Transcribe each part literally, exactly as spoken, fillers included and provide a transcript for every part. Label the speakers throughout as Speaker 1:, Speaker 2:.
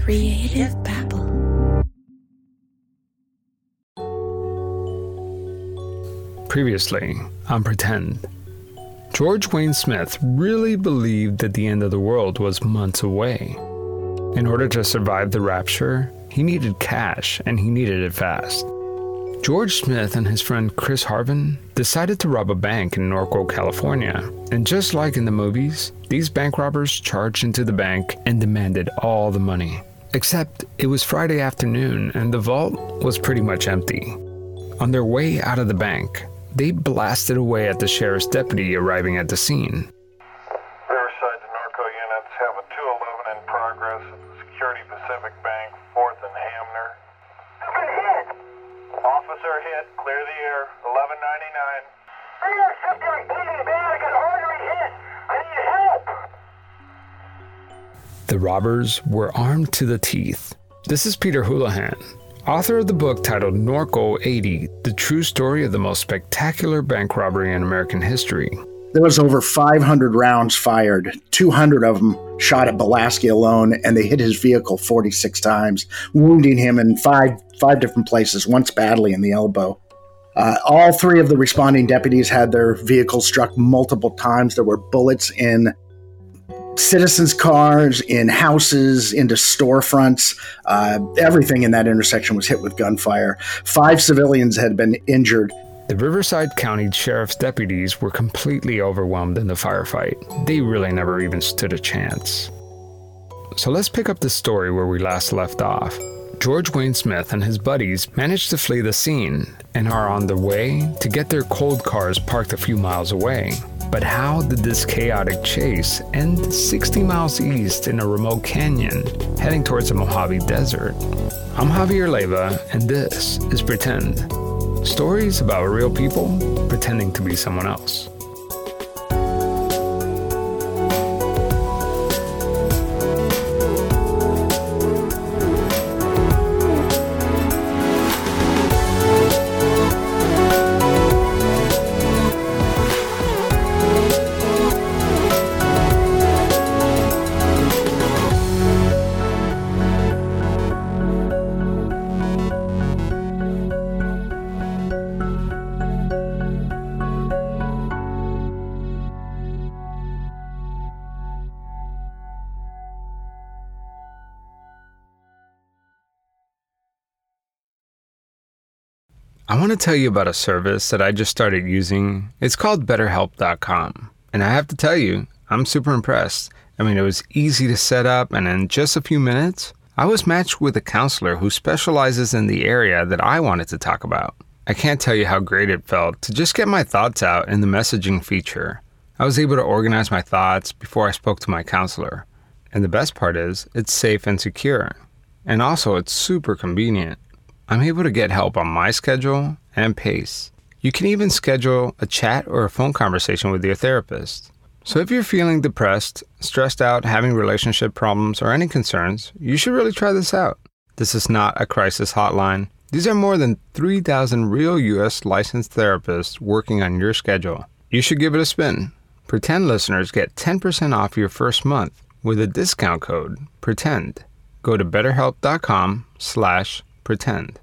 Speaker 1: Creative Babble.
Speaker 2: Previously on Pretend. George Wayne Smith really believed that the end of the world was months away. In order to survive the rapture, he needed cash and he needed it fast. George Smith and his friend Chris Harvin decided to rob a bank in Norco, California. And just like in the movies, these bank robbers charged into the bank and demanded all the money. Except it was Friday afternoon and the vault was pretty much empty. On their way out of the bank, they blasted away at the sheriff's deputy arriving at the scene.
Speaker 3: Riverside to Norco units have a two eleven in progress at the Security Pacific Bank, fourth and Hamner.
Speaker 4: I've been hit!
Speaker 3: Officer hit, clear the air, eleven ninety-nine.
Speaker 4: Rear subject bleeding bad, I got artery hit! I need help!
Speaker 2: The robbers were armed to the teeth. This is Peter Houlihan, author of the book titled Norco eighty, the true story of the most spectacular bank robbery in American history.
Speaker 5: There was over five hundred rounds fired, two hundred of them shot at Belaski alone, and they hit his vehicle forty-six times, wounding him in five, five different places, once badly in the elbow. Uh, all three of the responding deputies had their vehicles struck multiple times. There were bullets in citizens' cars, in houses, into storefronts. Uh, everything in that intersection was hit with gunfire. Five civilians had been injured.
Speaker 2: The Riverside County Sheriff's deputies were completely overwhelmed in the firefight. They really never even stood a chance. So let's pick up the story where we last left off. George Wayne Smith and his buddies managed to flee the scene and are on the way to get their cold cars parked a few miles away. But how did this chaotic chase end sixty miles east in a remote canyon, heading towards the Mojave Desert? I'm Javier Leiva, and this is Pretend. Stories about real people pretending to be someone else. I want to tell you about a service that I just started using. It's called better help dot com. And I have to tell you, I'm super impressed. I mean, it was easy to set up, and in just a few minutes, I was matched with a counselor who specializes in the area that I wanted to talk about. I can't tell you how great it felt to just get my thoughts out in the messaging feature. I was able to organize my thoughts before I spoke to my counselor. And the best part is, it's safe and secure. And also, it's super convenient. I'm able to get help on my schedule and pace. You can even schedule a chat or a phone conversation with your therapist. So if you're feeling depressed, stressed out, having relationship problems, or any concerns, you should really try this out. This is not a crisis hotline. These are more than three thousand real U S licensed therapists working on your schedule. You should give it a spin. Pretend listeners get ten percent off your first month with a discount code, PRETEND. Go to betterhelp.com slash pretend.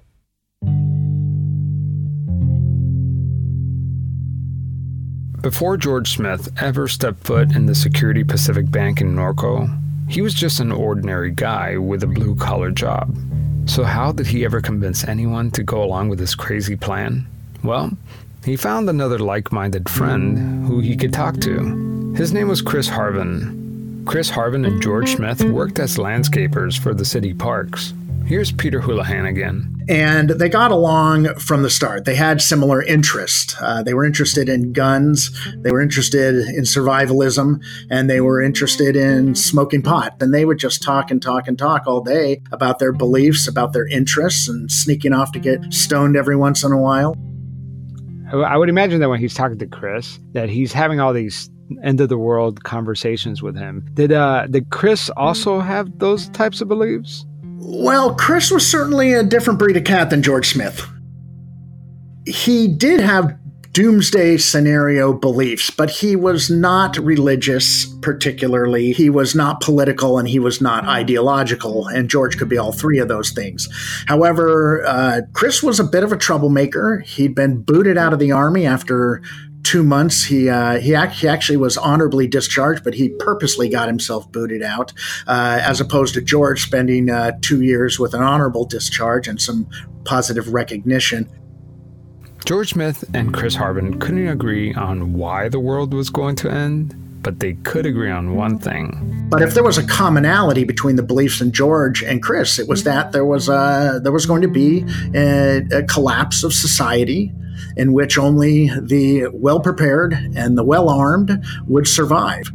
Speaker 2: Before George Smith ever stepped foot in the Security Pacific Bank in Norco, he was just an ordinary guy with a blue-collar job. So how did he ever convince anyone to go along with this crazy plan? Well, he found another like-minded friend who he could talk to. His name was Chris Harvin. Chris Harvin and George Smith worked as landscapers for the city parks. Here's Peter Houlihan again.
Speaker 5: And they got along from the start. They had similar interests. Uh, they were interested in guns. They were interested in survivalism, and they were interested in smoking pot. And they would just talk and talk and talk all day about their beliefs, about their interests, and sneaking off to get stoned every once in a while.
Speaker 6: I would imagine that when he's talking to Chris, that he's having all these end of the world conversations with him. Did uh, did Chris also have those types of beliefs?
Speaker 5: Well, Chris was certainly a different breed of cat than George Smith. He did have doomsday scenario beliefs, but he was not religious particularly. He was not political and he was not ideological, and George could be all three of those things. However, uh, Chris was a bit of a troublemaker. He'd been booted out of the Army after two months. He uh, he, act- he actually was honorably discharged, but he purposely got himself booted out, uh, as opposed to George spending uh, two years with an honorable discharge and some positive recognition.
Speaker 2: George Smith and Chris Harbin couldn't agree on why the world was going to end, but they could agree on one thing.
Speaker 5: But if there was a commonality between the beliefs in George and Chris, it was that there was a, there was going to be a, a collapse of society in which only the well-prepared and the well-armed would survive.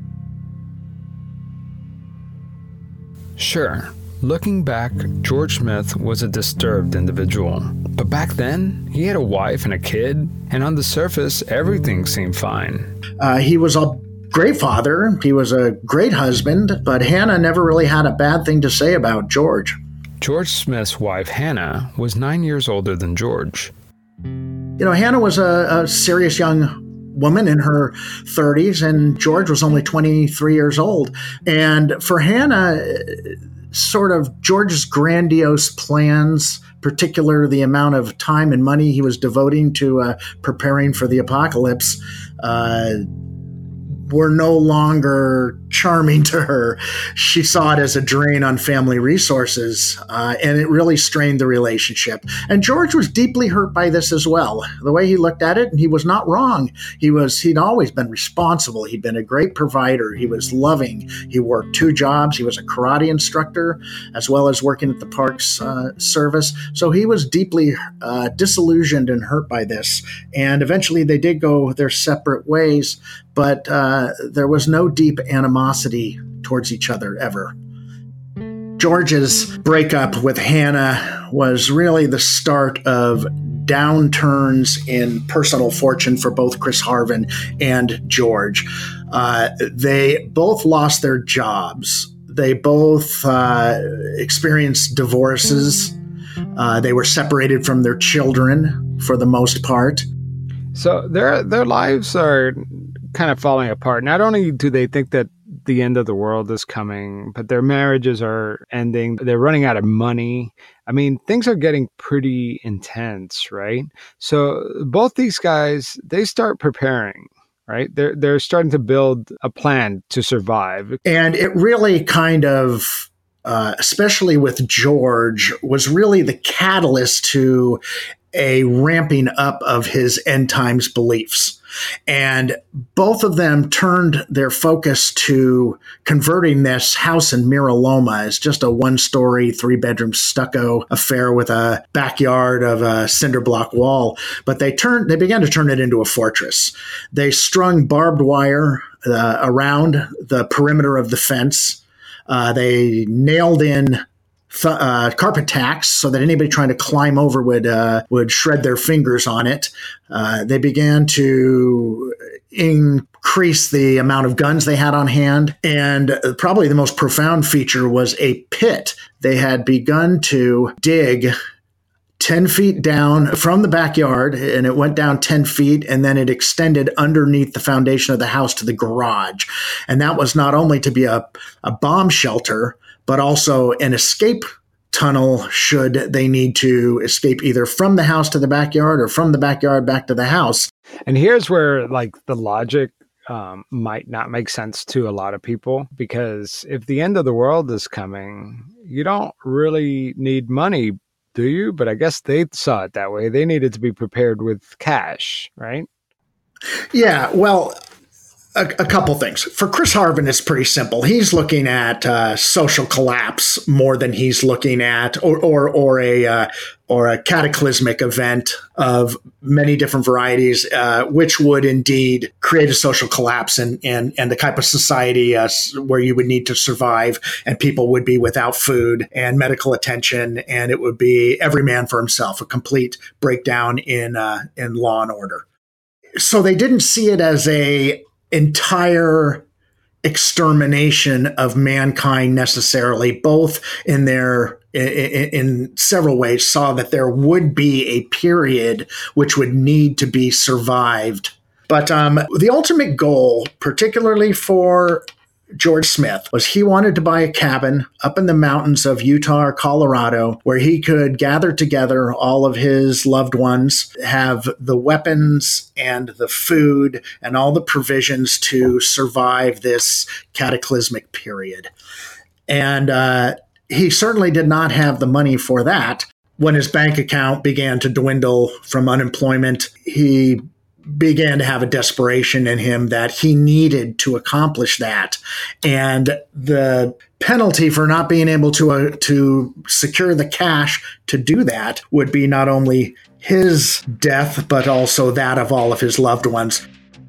Speaker 2: Sure, looking back, George Smith was a disturbed individual. But back then, he had a wife and a kid, and on the surface, everything seemed fine.
Speaker 5: Uh, he was a great father. He was a great husband, but Hannah never really had a bad thing to say about George.
Speaker 2: George Smith's wife, Hannah, was nine years older than George.
Speaker 5: You know, Hannah was a, a serious young woman in her thirties, and George was only twenty-three years old. And for Hannah, sort of George's grandiose plans, particularly the amount of time and money he was devoting to uh, preparing for the apocalypse, uh, were no longer charming to her. She saw it as a drain on family resources, uh, and it really strained the relationship. And George was deeply hurt by this as well. The way he looked at it, and he was not wrong. He was, he'd always been responsible. He'd been a great provider. He was loving. He worked two jobs. He was a karate instructor, as well as working at the Parks uh, Service. So he was deeply uh, disillusioned and hurt by this. And eventually they did go their separate ways, but uh, there was no deep animosity towards each other ever. George's breakup with Hannah was really the start of downturns in personal fortune for both Chris Harbin and George. Uh, they both lost their jobs. They both uh, experienced divorces. Uh, they were separated from their children for the most part.
Speaker 6: So their their lives are kind of falling apart. Not only do they think that the end of the world is coming, but their marriages are ending. They're running out of money. I mean, things are getting pretty intense, right? So both these guys, they start preparing, right? They're they're starting to build a plan to survive.
Speaker 5: And it really kind of, uh, especially with George, was really the catalyst to a ramping up of his end times beliefs. And both of them turned their focus to converting this house in Mira Loma as just a one-story, three-bedroom stucco affair with a backyard of a cinder block wall. But they turned, they began to turn it into a fortress. They strung barbed wire uh, around the perimeter of the fence. Uh, they nailed in Th- uh, carpet tacks so that anybody trying to climb over would uh, would shred their fingers on it. Uh, they began to increase the amount of guns they had on hand. And probably the most profound feature was a pit. They had begun to dig ten feet down from the backyard, and it went down ten feet, and then it extended underneath the foundation of the house to the garage. And that was not only to be a, a bomb shelter, but also an escape tunnel should they need to escape either from the house to the backyard or from the backyard back to the house.
Speaker 6: And here's where like the logic um, might not make sense to a lot of people, because if the end of the world is coming, you don't really need money, do you? But I guess they saw it that way. They needed to be prepared with cash, right?
Speaker 5: Yeah, well, A, a couple things. For Chris Harbin, it's pretty simple. He's looking at uh, social collapse more than he's looking at, or or or a uh, or a cataclysmic event of many different varieties, uh, which would indeed create a social collapse and and and the type of society uh, where you would need to survive, and people would be without food and medical attention, and it would be every man for himself, a complete breakdown in uh, in law and order. So they didn't see it as a entire extermination of mankind necessarily, both in their in, in several ways, saw that there would be a period which would need to be survived. But um, the ultimate goal, particularly for George Smith, was he wanted to buy a cabin up in the mountains of Utah or Colorado where he could gather together all of his loved ones, have the weapons and the food and all the provisions to survive this cataclysmic period. And uh, he certainly did not have the money for that. When his bank account began to dwindle from unemployment, he began to have a desperation in him that he needed to accomplish that. And the penalty for not being able to uh, to secure the cash to do that would be not only his death, but also that of all of his loved ones.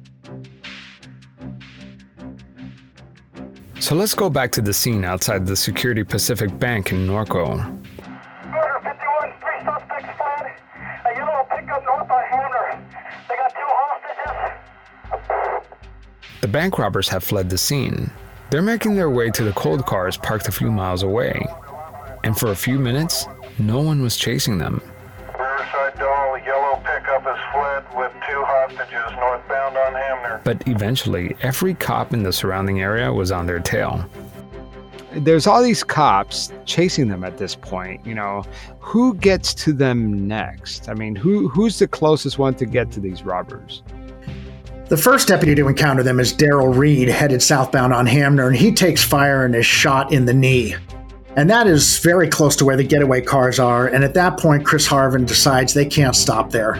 Speaker 2: So let's go back to the scene outside the Security Pacific Bank in Norco.
Speaker 4: Order fifty-one, three suspects fled. A yellow pickup north on Hamner. They got two hostages.
Speaker 2: The bank robbers have fled the scene. They're making their way to the cold cars parked a few miles away. And for a few minutes, no one was chasing them.
Speaker 3: Riverside Doll, a yellow pickup has fled with two hostages northbound on Hamner.
Speaker 2: But eventually, every cop in the surrounding area was on their tail.
Speaker 6: There's all these cops chasing them at this point. You know, who gets to them next? I mean, who who's the closest one to get to these robbers?
Speaker 5: The first deputy to encounter them is Daryl Reed, headed southbound on Hamner, and he takes fire and is shot in the knee. And that is very close to where the getaway cars are, and at that point, Chris Harvin decides they can't stop there.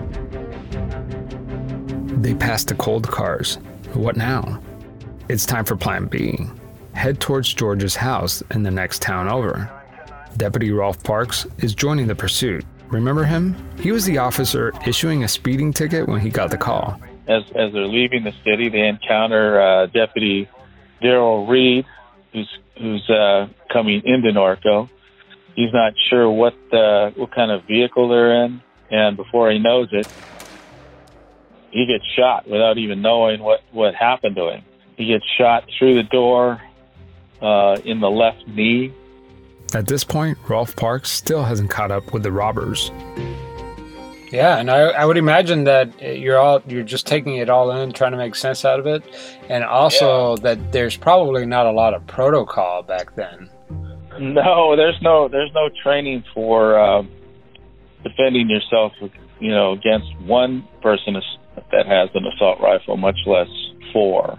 Speaker 2: They pass the cold cars. What now? It's time for Plan B. Head towards George's house in the next town over. Deputy Rolf Parks is joining the pursuit. Remember him? He was the officer issuing a speeding ticket when he got the call.
Speaker 1: As as they're leaving the city, they encounter uh, Deputy Daryl Reed, who's who's uh, coming into Norco. He's not sure what uh, what kind of vehicle they're in, and before he knows it, he gets shot without even knowing what, what happened to him. He gets shot through the door uh, in the left knee.
Speaker 2: At this point, Rolf Parks still hasn't caught up with the robbers.
Speaker 6: Yeah, and I, I would imagine that you're all you're just taking it all in, trying to make sense out of it, and also yeah. that there's probably not a lot of protocol back then.
Speaker 1: No, there's no there's no training for uh, defending yourself, you know, against one person that has an assault rifle, much less four.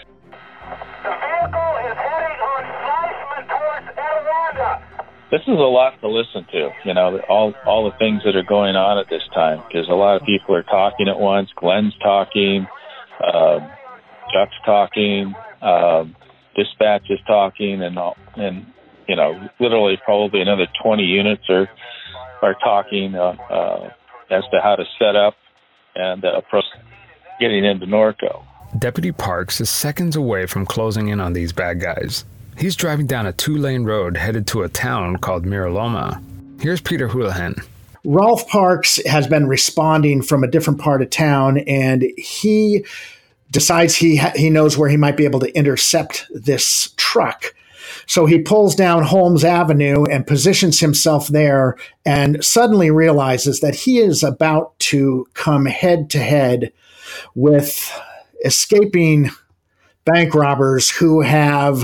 Speaker 4: The vehicle is heading on Fleischman towards Etiwanda.
Speaker 1: This is a lot to listen to, you know, all all the things that are going on at this time, because a lot of people are talking at once. Glenn's talking, uh, Chuck's talking, uh, dispatch is talking, and all, and you know, literally probably another twenty units are are talking uh, uh, as to how to set up and uh, approach getting into Norco.
Speaker 2: Deputy Parks is seconds away from closing in on these bad guys. He's driving down a two-lane road headed to a town called Miraloma. Here's Peter Houlihan.
Speaker 5: Rolf Parks has been responding from a different part of town, and he decides he ha- he knows where he might be able to intercept this truck. So he pulls down Holmes Avenue and positions himself there, and suddenly realizes that he is about to come head-to-head with escaping bank robbers who have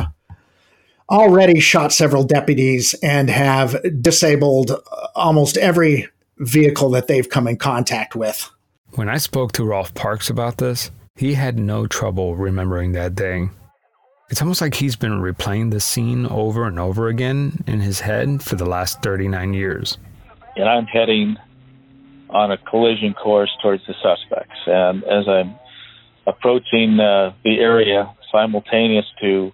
Speaker 5: already shot several deputies and have disabled almost every vehicle that they've come in contact with.
Speaker 2: When I spoke to Rolf Parks about this, he had no trouble remembering that day. It's almost like he's been replaying the scene over and over again in his head for the last thirty-nine years.
Speaker 1: And I'm heading on a collision course towards the suspects. And as I'm approaching uh, the area simultaneous to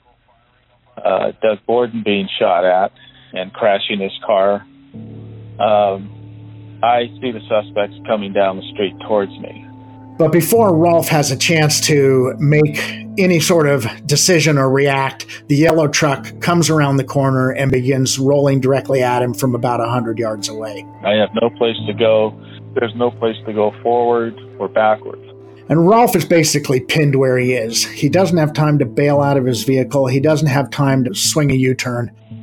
Speaker 1: Uh, Doug Borden being shot at and crashing his car, um, I see the suspects coming down the street towards me.
Speaker 5: But before Rolf has a chance to make any sort of decision or react, the yellow truck comes around the corner and begins rolling directly at him from about one hundred yards away.
Speaker 1: I have no place to go. There's no place to go forward or backwards.
Speaker 5: And Rolf is basically pinned where he is. He doesn't have time to bail out of his vehicle. He doesn't have time to swing a U-turn.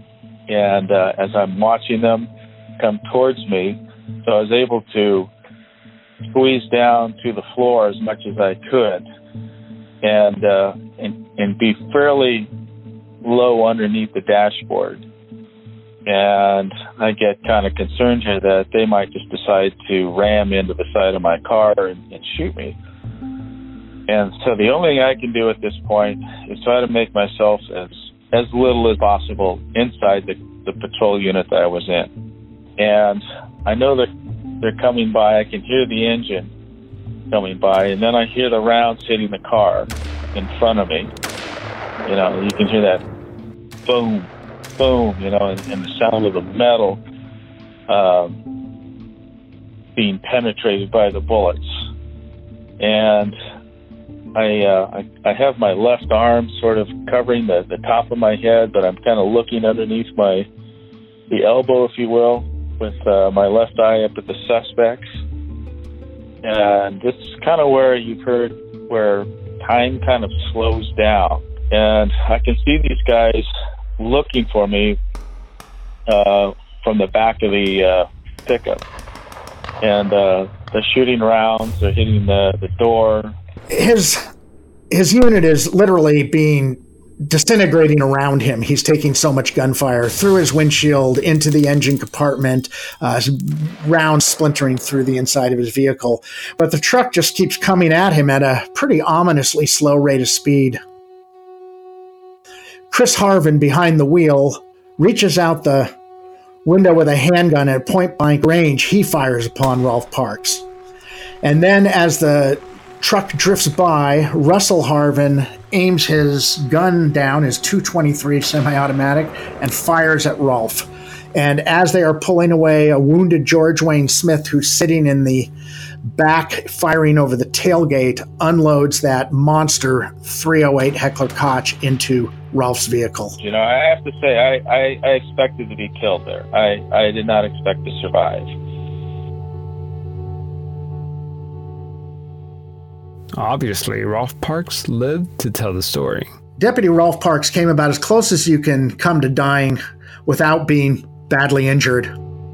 Speaker 1: And uh, as I'm watching them come towards me, so I was able to squeeze down to the floor as much as I could, and uh, and, and be fairly low underneath the dashboard. And I get kind of concerned here that they might just decide to ram into the side of my car and, and shoot me. And so the only thing I can do at this point is try to make myself as as little as possible inside the, the patrol unit that I was in. And I know that they're coming by. I can hear the engine coming by, and then I hear the rounds hitting the car in front of me. You know, you can hear that boom, boom, you know, and, and the sound of the metal um, being penetrated by the bullets. And I, uh, I I have my left arm sort of covering the, the top of my head, but I'm kind of looking underneath my the elbow, if you will, with uh, my left eye up at the suspects. And this is kind of where you've heard where time kind of slows down. And I can see these guys looking for me uh, from the back of the uh, pickup. And uh, they're shooting rounds, they're hitting the, the door.
Speaker 5: His his unit is literally being disintegrating around him. He's taking so much gunfire through his windshield, into the engine compartment, uh, rounds splintering through the inside of his vehicle. But the truck just keeps coming at him at a pretty ominously slow rate of speed. Chris Harvin, behind the wheel, reaches out the window with a handgun at point-blank range. He fires upon Rolf Parks. And then as the truck drifts by, Russell Harvin aims his gun down, his two twenty-three semi-automatic, and fires at Rolf. And as they are pulling away, a wounded George Wayne Smith, who's sitting in the back firing over the tailgate, unloads that monster three oh eight Heckler Koch into Rolf's vehicle.
Speaker 1: You know, I have to say, I, I, I expected to be killed there. I, I did not expect to survive.
Speaker 2: Obviously, Rolf Parks lived to tell the story.
Speaker 5: Deputy Rolf Parks came about as close as you can come to dying without being badly injured.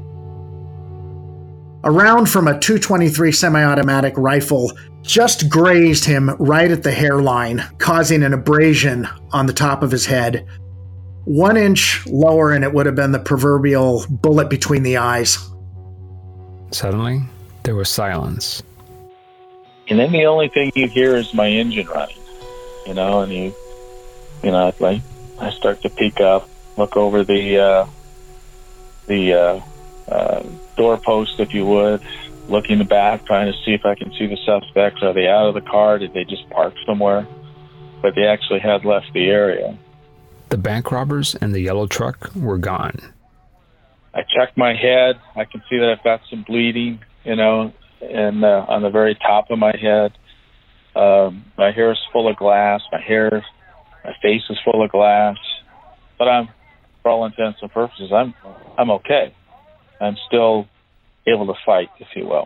Speaker 5: A round from a two twenty-three semi-automatic rifle just grazed him right at the hairline, causing an abrasion on the top of his head. One inch lower and it would have been the proverbial bullet between the eyes.
Speaker 2: Suddenly, there was silence.
Speaker 1: And then the only thing you hear is my engine running, you know, and you, you know, like I start to peek up, look over the, uh, the, uh, uh, doorpost, if you would, look in the back, trying to see if I can see the suspects. Are they out of the car? Did they just park somewhere? But they actually had left the area.
Speaker 2: The bank robbers and the yellow truck were gone.
Speaker 1: I checked my head. I can see that I've got some bleeding, you know, and uh, on the very top of my head. Um, my hair is full of glass. My hair, my face is full of glass. But I'm, for all intents and purposes, I'm, I'm okay. I'm still able to fight, if you will.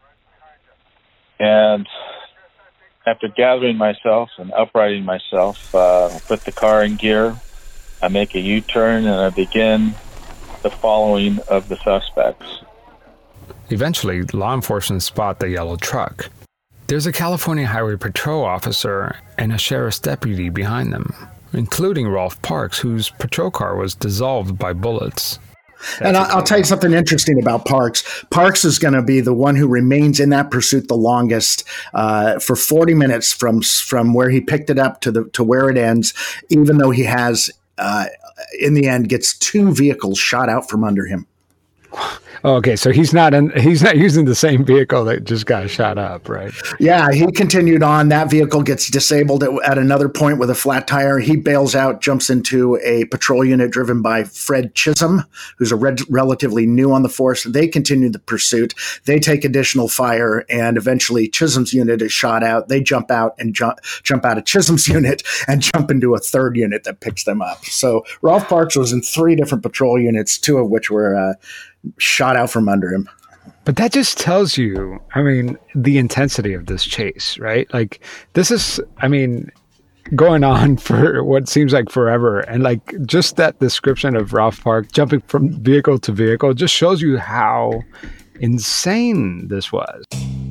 Speaker 1: And after gathering myself and uprighting myself, uh, I put the car in gear. I make a U-turn and I begin the following of the suspects.
Speaker 2: Eventually, law enforcement spot the yellow truck. There's a California Highway Patrol officer and a sheriff's deputy behind them, including Rolf Parks, whose patrol car was dissolved by bullets. That's
Speaker 5: and I'll, I'll tell you something interesting about Parks. Parks is going to be the one who remains in that pursuit the longest, uh, for forty minutes from from where he picked it up to the to where it ends, even though he has, uh, in the end, gets two vehicles shot out from under him.
Speaker 6: Oh, okay, so he's not in, he's not using the same vehicle that just got shot up, right?
Speaker 5: Yeah, he continued on. That vehicle gets disabled at, at another point with a flat tire. He bails out, jumps into a patrol unit driven by Fred Chisholm, who's a red, relatively new on the force. They continue the pursuit. They take additional fire, and eventually Chisholm's unit is shot out. They jump out and jump jump out of Chisholm's unit and jump into a third unit that picks them up. So Rolf Parks was in three different patrol units, two of which were uh, shot out from under him.
Speaker 6: But that just tells you, I mean, the intensity of this chase, right? Like, this is, I mean, going on for what seems like forever. And like just that description of Ralph Park jumping from vehicle to vehicle just shows you how insane this was.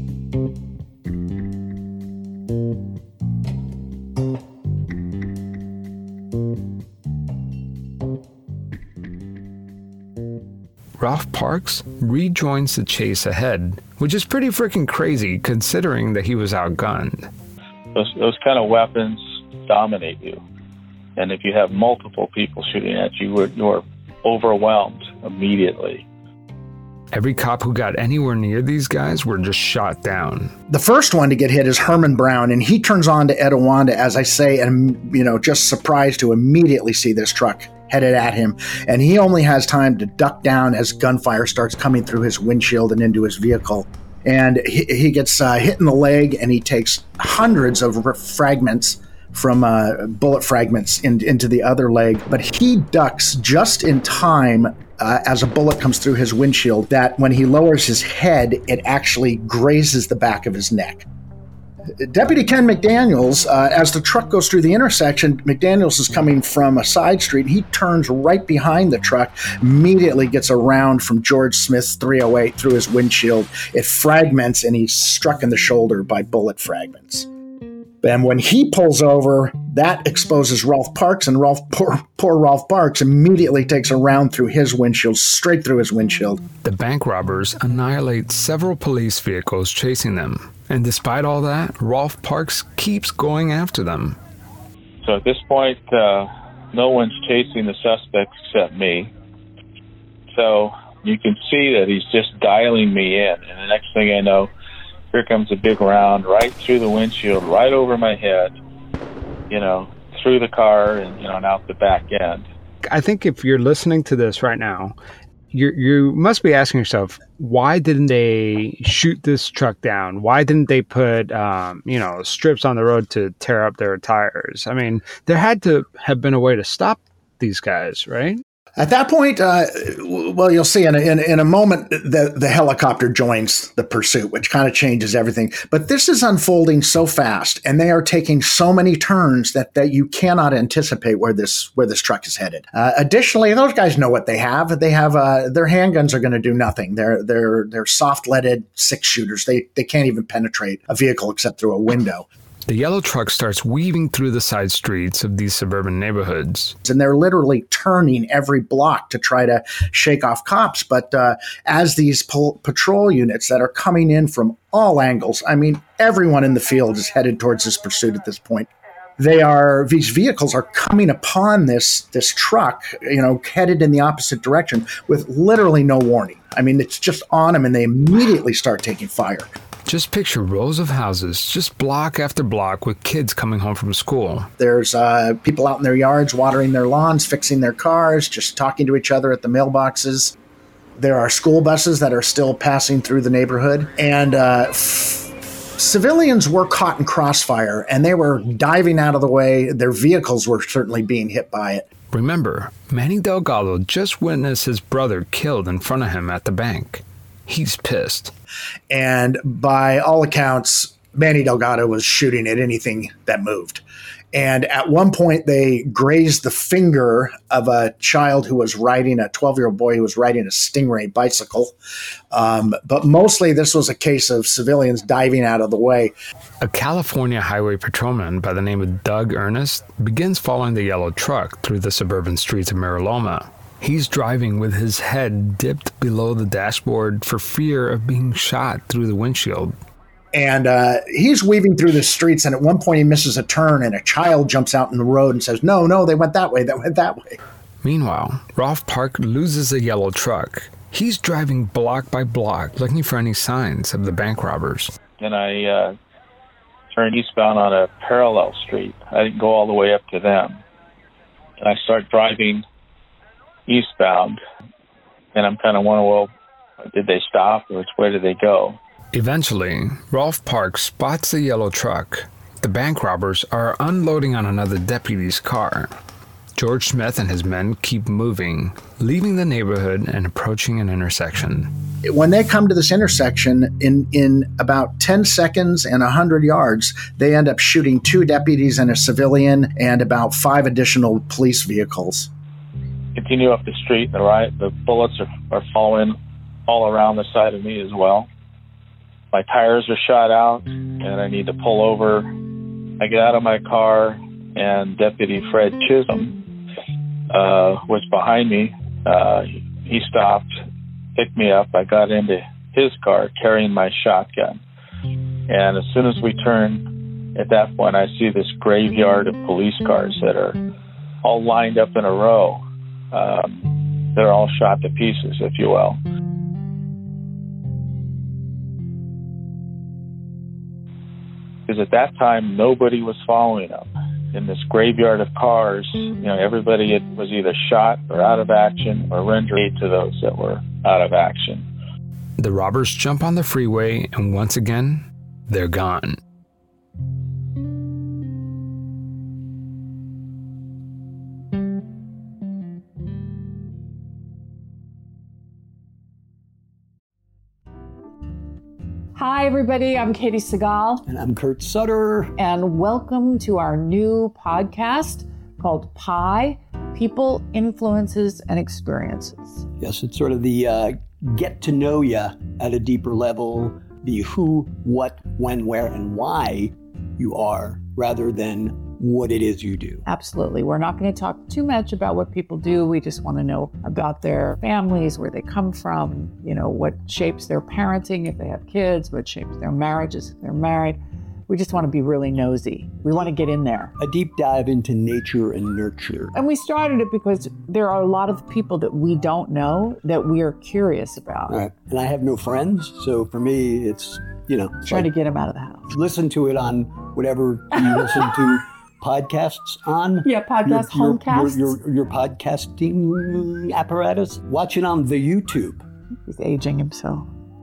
Speaker 6: Ralph Parks rejoins the chase ahead, which is pretty freaking crazy considering that he was outgunned.
Speaker 1: Those, those kind of weapons dominate you. And if you have multiple people shooting at you, you're overwhelmed immediately.
Speaker 2: Every cop who got anywhere near these guys were just shot down.
Speaker 5: The first one to get hit is Herman Brown, and he turns on to Etiwanda, as I say, and, you know, just surprised to immediately see this truck headed at him. And he only has time to duck down as gunfire starts coming through his windshield and into his vehicle. And he, he gets uh, hit in the leg, and he takes hundreds of fragments from uh, bullet fragments in, into the other leg. But he ducks just in time uh, as a bullet comes through his windshield, that when he lowers his head, it actually grazes the back of his neck. Deputy Ken McDaniels, uh, as the truck goes through the intersection, McDaniels is coming from a side street. He turns right behind the truck, immediately gets a round from George Smith's three oh eight through his windshield. It fragments, and he's struck in the shoulder by bullet fragments. And when he pulls over, that exposes Ralph Parks, and Ralph, poor, poor Ralph Parks immediately takes a round through his windshield, straight through his windshield.
Speaker 2: The bank robbers annihilate several police vehicles chasing them. And despite all that, Ralph Parks keeps going after them.
Speaker 1: So at this point, uh, no one's chasing the suspects except me. So you can see that he's just dialing me in. And the next thing I know, here comes a big round right through the windshield, right over my head, you know, through the car and, you know, and out the back end.
Speaker 6: I think if you're listening to this right now, you you must be asking yourself, why didn't they shoot this truck down? Why didn't they put, um, you know, strips on the road to tear up their tires? I mean, there had to have been a way to stop these guys, right?
Speaker 5: At that point, uh, well, you'll see in a, in, in a moment, the, the helicopter joins the pursuit, which kind of changes everything. But this is unfolding so fast, and they are taking so many turns that, that you cannot anticipate where this where this truck is headed. Uh, additionally, those guys know what they have. They have uh, their handguns are going to do nothing. They're they're they're soft-leaded six shooters. They they can't even penetrate a vehicle except through a window.
Speaker 2: The yellow truck starts weaving through the side streets of these suburban neighborhoods.
Speaker 5: And they're literally turning every block to try to shake off cops. But uh, as these pol- patrol units that are coming in from all angles, I mean, everyone in the field is headed towards this pursuit at this point. They are, these vehicles are coming upon this, this truck, you know, headed in the opposite direction with literally no warning. I mean, it's just on them, and they immediately start taking fire.
Speaker 2: Just picture rows of houses, just block after block, with kids coming home from school.
Speaker 5: There's uh, people out in their yards watering their lawns, fixing their cars, just talking to each other at the mailboxes. There are school buses that are still passing through the neighborhood. And uh, f- civilians were caught in crossfire, and they were diving out of the way. Their vehicles were certainly being hit by it.
Speaker 2: Remember, Manny Delgado just witnessed his brother killed in front of him at the bank. He's pissed.
Speaker 5: And by all accounts, Manny Delgado was shooting at anything that moved. And at one point, they grazed the finger of a child who was riding, a twelve-year-old boy who was riding a Stingray bicycle. Um, but mostly, this was a case of civilians diving out of the way.
Speaker 2: A California highway patrolman by the name of Doug Ernest begins following the yellow truck through the suburban streets of Mariloma. He's driving with his head dipped below the dashboard for fear of being shot through the windshield.
Speaker 5: And uh, he's weaving through the streets, and at one point he misses a turn, and a child jumps out in the road and says, no, no, they went that way, they went that way.
Speaker 2: Meanwhile, Ralph Park loses a yellow truck. He's driving block by block, looking for any signs of the bank robbers.
Speaker 1: And I uh, turned eastbound on a parallel street. I didn't go all the way up to them. And I start driving eastbound, and I'm kind of wondering, well, did they stop, or which way did they go?
Speaker 2: Eventually, Ralph Park spots the yellow truck. The bank robbers are unloading on another deputy's car. George Smith and his men keep moving, leaving the neighborhood and approaching an intersection.
Speaker 5: When they come to this intersection, in, in about ten seconds and one hundred yards, they end up shooting two deputies and a civilian and about five additional police vehicles.
Speaker 1: Continue up the street, and the, right, the bullets are, are falling all around the side of me as well. My tires are shot out, and I need to pull over. I get out of my car, and Deputy Fred Chisholm uh, was behind me. Uh, he stopped, picked me up. I got into his car carrying my shotgun. And as soon as we turn, at that point, I see this graveyard of police cars that are all lined up in a row. Um, they're all shot to pieces, if you will. Because at that time, nobody was following them. In this graveyard of cars, you know, everybody had, was either shot or out of action or rendered aid to those that were out of action.
Speaker 2: The robbers jump on the freeway, and once again, they're gone.
Speaker 7: Hi, everybody. I'm Katie Segal.
Speaker 8: And I'm Kurt Sutter.
Speaker 7: And welcome to our new podcast called Pi, People, Influences, and Experiences.
Speaker 8: Yes, it's sort of the uh, get to know you at a deeper level, the who, what, when, where, and why you are, rather than what it is you do.
Speaker 7: Absolutely. We're not going to talk too much about what people do. We just want to know about their families, where they come from, you know, what shapes their parenting if they have kids, what shapes their marriages if they're married. We just want to be really nosy. We want to get in there.
Speaker 8: A deep dive into nature and nurture.
Speaker 7: And we started it because there are a lot of people that we don't know that we are curious about.
Speaker 8: Right. And I have no friends, so for me, it's, you know.
Speaker 7: Trying like, to get them out of the house.
Speaker 8: Listen to it on whatever you listen to podcasts on.
Speaker 7: Yeah, podcast,
Speaker 8: your,
Speaker 7: homecasts.
Speaker 8: Your, your, your podcasting apparatus. Watch it on the YouTube.
Speaker 7: He's aging himself.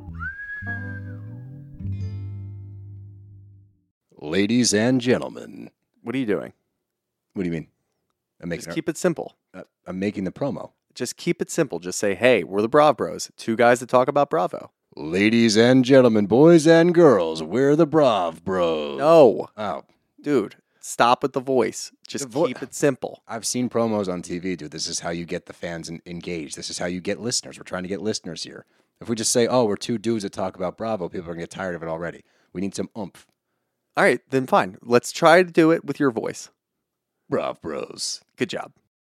Speaker 9: Ladies and gentlemen.
Speaker 10: What are you doing?
Speaker 9: What do you mean? I'm making
Speaker 10: Just keep it simple.
Speaker 9: Uh, I'm making the promo.
Speaker 10: Just keep it simple. Just say, hey, we're the Brav Bros. Two guys that talk about Bravo.
Speaker 9: Ladies and gentlemen, boys and girls, we're the Brav Bros.
Speaker 10: No.
Speaker 9: Oh.
Speaker 10: Dude, stop with the voice. Just the vo- keep it simple.
Speaker 9: I've seen promos on T V, dude. This is how you get the fans in- engaged. This is how you get listeners. We're trying to get listeners here. If we just say, oh, we're two dudes that talk about Bravo, people are going to get tired of it already. We need some oomph.
Speaker 10: All right, then fine. Let's try to do it with your voice.
Speaker 9: Brav Bros.
Speaker 10: Good job.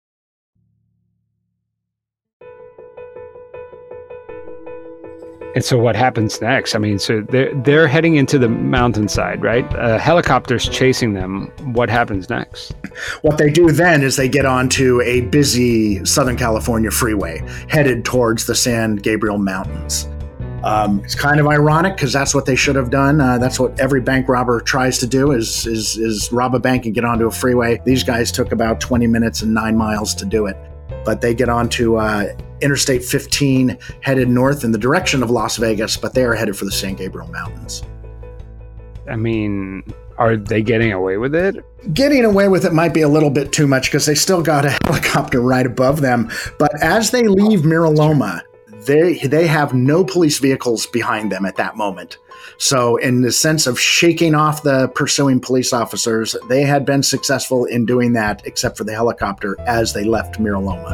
Speaker 6: And so what happens next? I mean, so they're, they're heading into the mountainside, right? A helicopter's chasing them. What happens next?
Speaker 5: What they do then is they get onto a busy Southern California freeway headed towards the San Gabriel Mountains. Um, it's kind of ironic because that's what they should have done. Uh, that's what every bank robber tries to do is, is is rob a bank and get onto a freeway. These guys took about twenty minutes and nine miles to do it. But they get onto uh, Interstate fifteen, headed north in the direction of Las Vegas, but they are headed for the San Gabriel Mountains.
Speaker 6: I mean, are they getting away with it?
Speaker 5: Getting away with it might be a little bit too much because they still got a helicopter right above them. But as they leave Mira Loma, They they have no police vehicles behind them at that moment. So in the sense of shaking off the pursuing police officers, they had been successful in doing that, except for the helicopter as they left Mira Loma.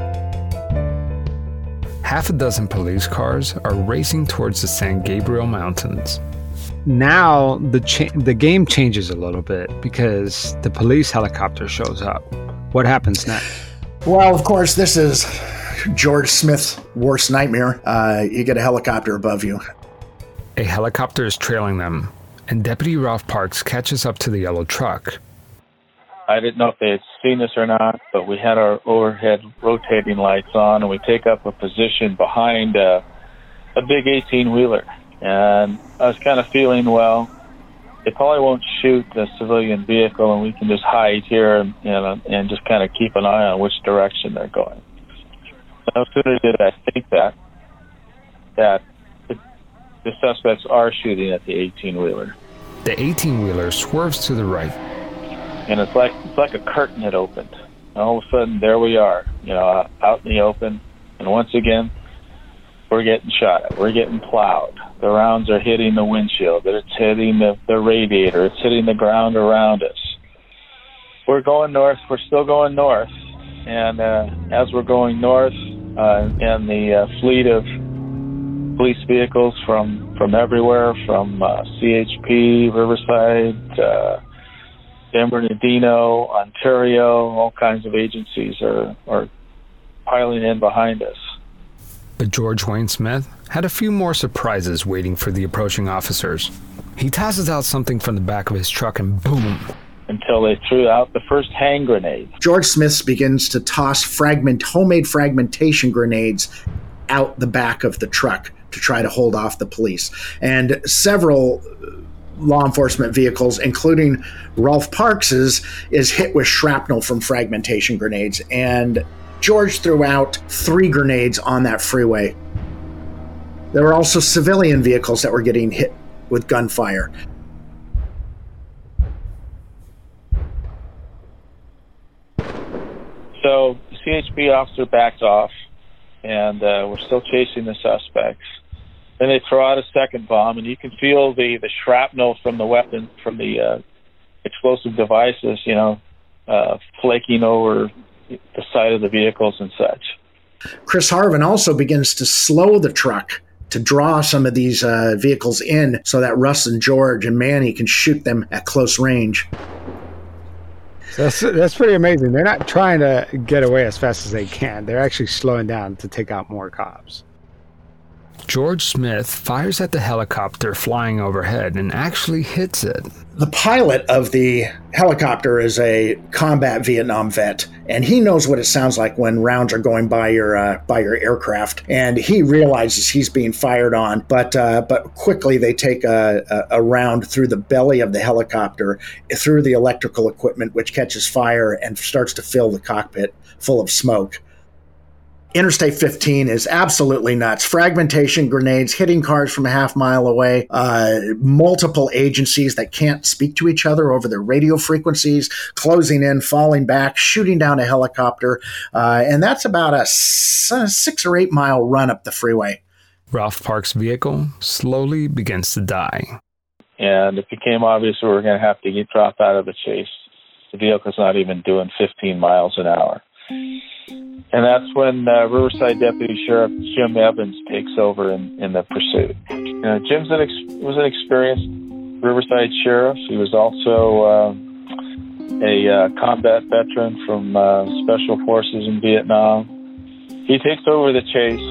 Speaker 2: Half a dozen police cars are racing towards the San Gabriel Mountains.
Speaker 6: Now the cha- the game changes a little bit because the police helicopter shows up. What happens next?
Speaker 5: Well, of course, this is George Smith's worst nightmare. Uh, you get a helicopter above you.
Speaker 2: A helicopter is trailing them, and Deputy Ralph Parks catches up to the yellow truck.
Speaker 1: I didn't know if they had seen us or not, but we had our overhead rotating lights on, and we take up a position behind uh, a big eighteen-wheeler. And I was kind of feeling, well, they probably won't shoot the civilian vehicle, and we can just hide here and, you know, and just kind of keep an eye on which direction they're going. No sooner did I think that, that the, the suspects are shooting at the eighteen-wheeler.
Speaker 2: The eighteen-wheeler swerves to the right.
Speaker 1: And it's like it's like a curtain had opened. And all of a sudden, there we are, you know, out in the open. And once again, we're getting shot at. We're getting plowed. The rounds are hitting the windshield. It's hitting the, the radiator. It's hitting the ground around us. We're going north. We're still going north. And uh, as we're going north, uh, and the uh, fleet of police vehicles from, from everywhere, from uh, C H P, Riverside, uh, San Bernardino, Ontario, all kinds of agencies are, are piling in behind us.
Speaker 2: But George Wayne Smith had a few more surprises waiting for the approaching officers. He tosses out something from the back of his truck and boom.
Speaker 1: Until they threw out the first hand grenade.
Speaker 5: George Smith begins to toss fragment, homemade fragmentation grenades out the back of the truck to try to hold off the police. And several law enforcement vehicles, including Ralph Parks's, is hit with shrapnel from fragmentation grenades. And George threw out three grenades on that freeway. There were also civilian vehicles that were getting hit with gunfire.
Speaker 1: So the C H P officer backs off, and uh, we're still chasing the suspects. Then they throw out a second bomb, and you can feel the, the shrapnel from the weapon, from the uh, explosive devices, you know, uh, flaking over the side of the vehicles and such.
Speaker 5: Chris Harvin also begins to slow the truck to draw some of these uh, vehicles in so that Russ and George and Manny can shoot them at close range.
Speaker 6: That's that's pretty amazing. They're not trying to get away as fast as they can. They're actually slowing down to take out more cops.
Speaker 2: George Smith fires at the helicopter flying overhead and actually hits it.
Speaker 5: The pilot of the helicopter is a combat Vietnam vet, and he knows what it sounds like when rounds are going by your uh, by your aircraft. And he realizes he's being fired on, but uh, but quickly they take a, a, a round through the belly of the helicopter, through the electrical equipment, which catches fire and starts to fill the cockpit full of smoke. Interstate fifteen is absolutely nuts. Fragmentation grenades hitting cars from a half mile away, uh, multiple agencies that can't speak to each other over their radio frequencies, closing in, falling back, shooting down a helicopter. Uh, and that's about a six or eight mile run up the freeway.
Speaker 2: Ralph Park's vehicle slowly begins to die.
Speaker 1: And it became obvious we were going to have to get dropped out of the chase. The vehicle's not even doing fifteen miles an hour. And that's when uh, Riverside Deputy Sheriff Jim Evans takes over in, in the pursuit. Uh, Jim's an ex- was an experienced Riverside Sheriff. He was also uh, a uh, combat veteran from uh, Special Forces in Vietnam. He takes over the chase,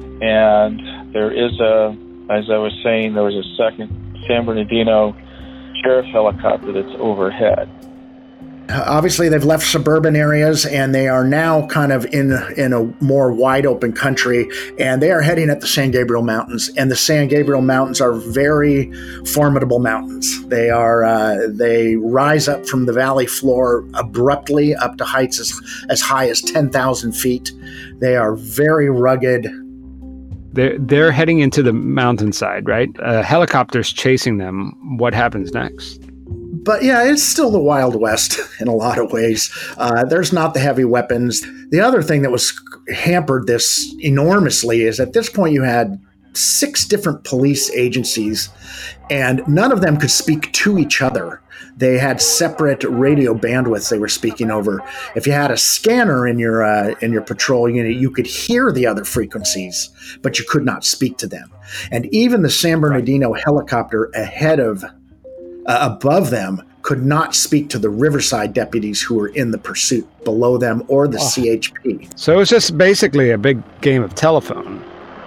Speaker 1: and there is a, as I was saying, there was a second San Bernardino Sheriff helicopter that's overhead.
Speaker 5: Obviously, they've left suburban areas, and they are now kind of in in a more wide open country, and they are heading at the San Gabriel Mountains. And the San Gabriel Mountains are very formidable mountains. They are uh, they rise up from the valley floor abruptly up to heights as, as high as ten thousand feet. They are very rugged.
Speaker 6: They're, they're heading into the mountainside, right? A helicopter's chasing them. What happens next?
Speaker 5: But yeah, it's still the Wild West in a lot of ways. Uh, there's not the heavy weapons. The other thing that was hampered this enormously is at this point you had six different police agencies, and none of them could speak to each other. They had separate radio bandwidths they were speaking over. If you had a scanner in your uh, in your patrol unit, you could hear the other frequencies, but you could not speak to them. And even the San Bernardino helicopter ahead of Uh, above them could not speak to the Riverside deputies who were in the pursuit below them or the oh. C H P.
Speaker 6: So it was just basically a big game of telephone.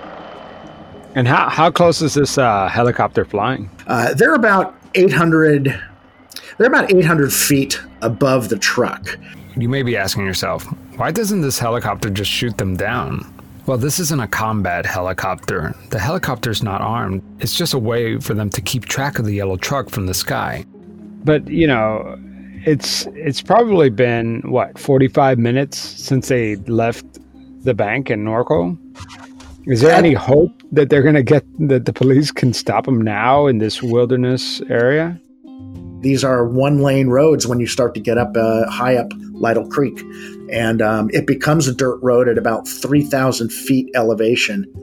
Speaker 6: And how, how close is this uh, helicopter flying?
Speaker 5: Uh, they're about eight hundred. They're about eight hundred feet above the truck.
Speaker 2: You may be asking yourself, why doesn't this helicopter just shoot them down? Well, this isn't a combat helicopter. The helicopter's not armed. It's just a way for them to keep track of the yellow truck from the sky.
Speaker 6: But, you know, it's it's probably been, what, forty-five minutes since they left the bank in Norco? Is there any hope that they're going to get, that the police can stop them now in this wilderness area?
Speaker 5: These are one-lane roads when you start to get up uh, high up Lytle Creek. And um, it becomes a dirt road at about three thousand feet elevation.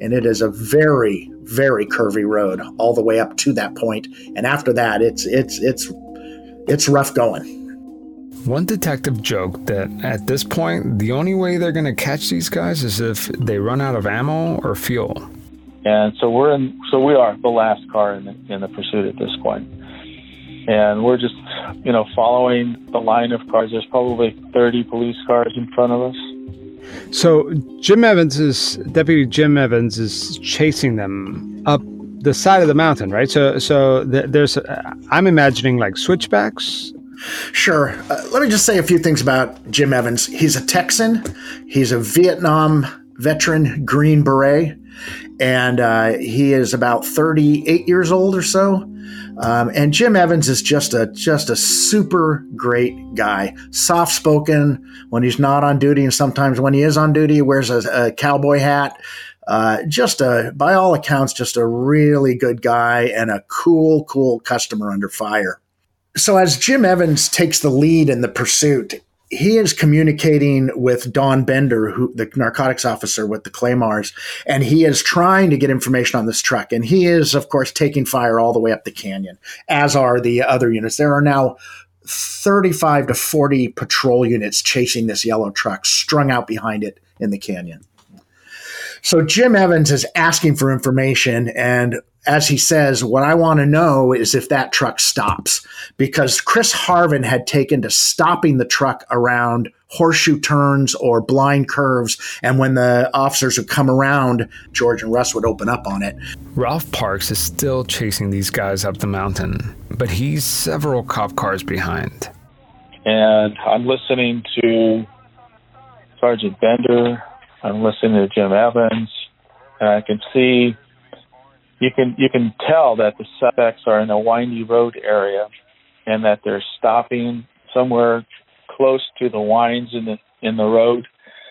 Speaker 5: and it is a very, very curvy road all the way up to that point. And after that, it's it's it's it's rough going.
Speaker 2: One detective joked that at this point, the only way they're going to catch these guys is if they run out of ammo or fuel.
Speaker 1: And so we're in. So we are the last car in the, in the pursuit at this point, and we're just, you know, following the line of cars. There's probably thirty police cars in front of us.
Speaker 6: So Jim Evans is Deputy Jim Evans is chasing them up the side of the mountain, right? So so th- there's uh, I'm imagining like switchbacks.
Speaker 5: Sure. Uh, let me just say a few things about Jim Evans. He's a Texan. He's a Vietnam veteran, Green Beret, and uh, he is about thirty-eight years old or so. Um, and Jim Evans is just a just a super great guy, soft-spoken when he's not on duty, and sometimes when he is on duty, he wears a, a cowboy hat. Uh, just a, by all accounts, just a really good guy and a cool, cool customer under fire. So as Jim Evans takes the lead in the pursuit, he is communicating with Don Bender, who the narcotics officer with the Claymores, and he is trying to get information on this truck. And he is, of course, taking fire all the way up the canyon, as are the other units. There are now thirty-five to forty patrol units chasing this yellow truck, strung out behind it in the canyon. So Jim Evans is asking for information, and as he says, what I want to know is if that truck stops, because Chris Harvin had taken to stopping the truck around horseshoe turns or blind curves, and when the officers would come around, George and Russ would open up on it.
Speaker 2: Ralph Parks is still chasing these guys up the mountain, but he's several cop cars behind.
Speaker 1: And I'm listening to Sergeant Bender. I'm listening to Jim Evans, and I can see, you can you can tell that the suspects are in a windy road area, and that they're stopping somewhere close to the winds in the in the road,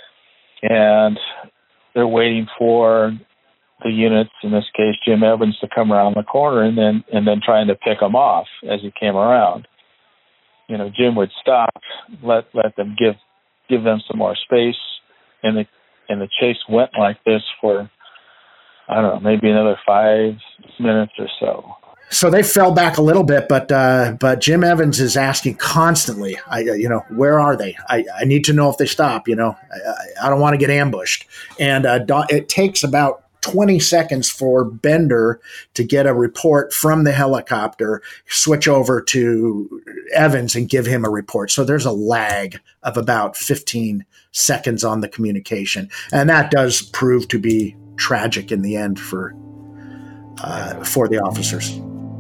Speaker 1: and they're waiting for the units, in this case Jim Evans, to come around the corner, and then and then trying to pick them off as he came around. You know, Jim would stop, let let them give give them some more space, and the and the chase went like this for, I don't know, maybe another five minutes or so.
Speaker 5: So they fell back a little bit, but uh, but Jim Evans is asking constantly, I, you know, where are they? I, I need to know if they stop, you know. I, I don't want to get ambushed. And uh, it takes about twenty seconds for Bender to get a report from the helicopter, switch over to Evans and give him a report. So there's a lag of about fifteen seconds on the communication. And that does prove to be tragic in the end for uh, for the officers.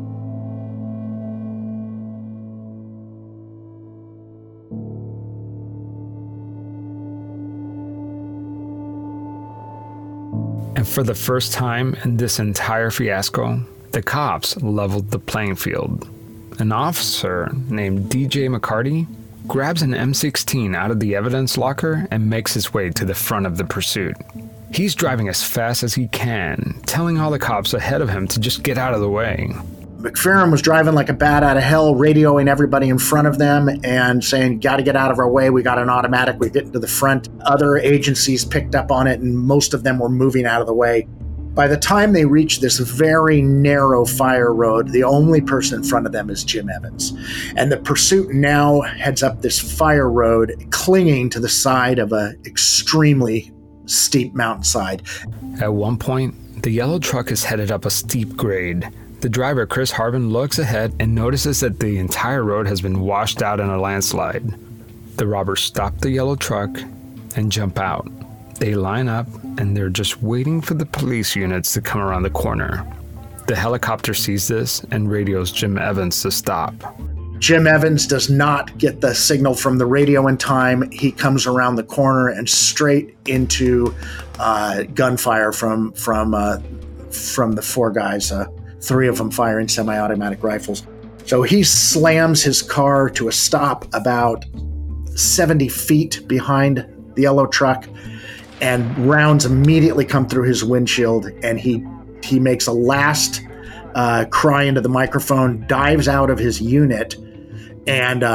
Speaker 2: And for the first time in this entire fiasco, the cops leveled the playing field. An officer named D J McCarty grabs an M sixteen out of the evidence locker and makes his way to the front of the pursuit. He's driving as fast as he can, telling all the cops ahead of him to just get out of the way.
Speaker 5: McFerrin was driving like a bat out of hell, radioing everybody in front of them and saying, got to get out of our way. We got an automatic. We get to the front. Other agencies picked up on it, and most of them were moving out of the way. By the time they reach this very narrow fire road, the only person in front of them is Jim Evans. And the pursuit now heads up this fire road, clinging to the side of an extremely steep mountainside.
Speaker 2: At one point, the yellow truck is headed up a steep grade. The driver, Chris Harvin, looks ahead and notices that the entire road has been washed out in a landslide. The robbers stop the yellow truck and jump out. They line up, and they're just waiting for the police units to come around the corner. The helicopter sees this and radios Jim Evans to stop.
Speaker 5: Jim Evans does not get the signal from the radio in time. He comes around the corner and straight into uh, gunfire from from uh, from the four guys, uh, three of them firing semi-automatic rifles. So he slams his car to a stop about seventy feet behind the yellow truck, and rounds immediately come through his windshield, and he he makes a last uh, cry into the microphone, dives out of his unit, and uh,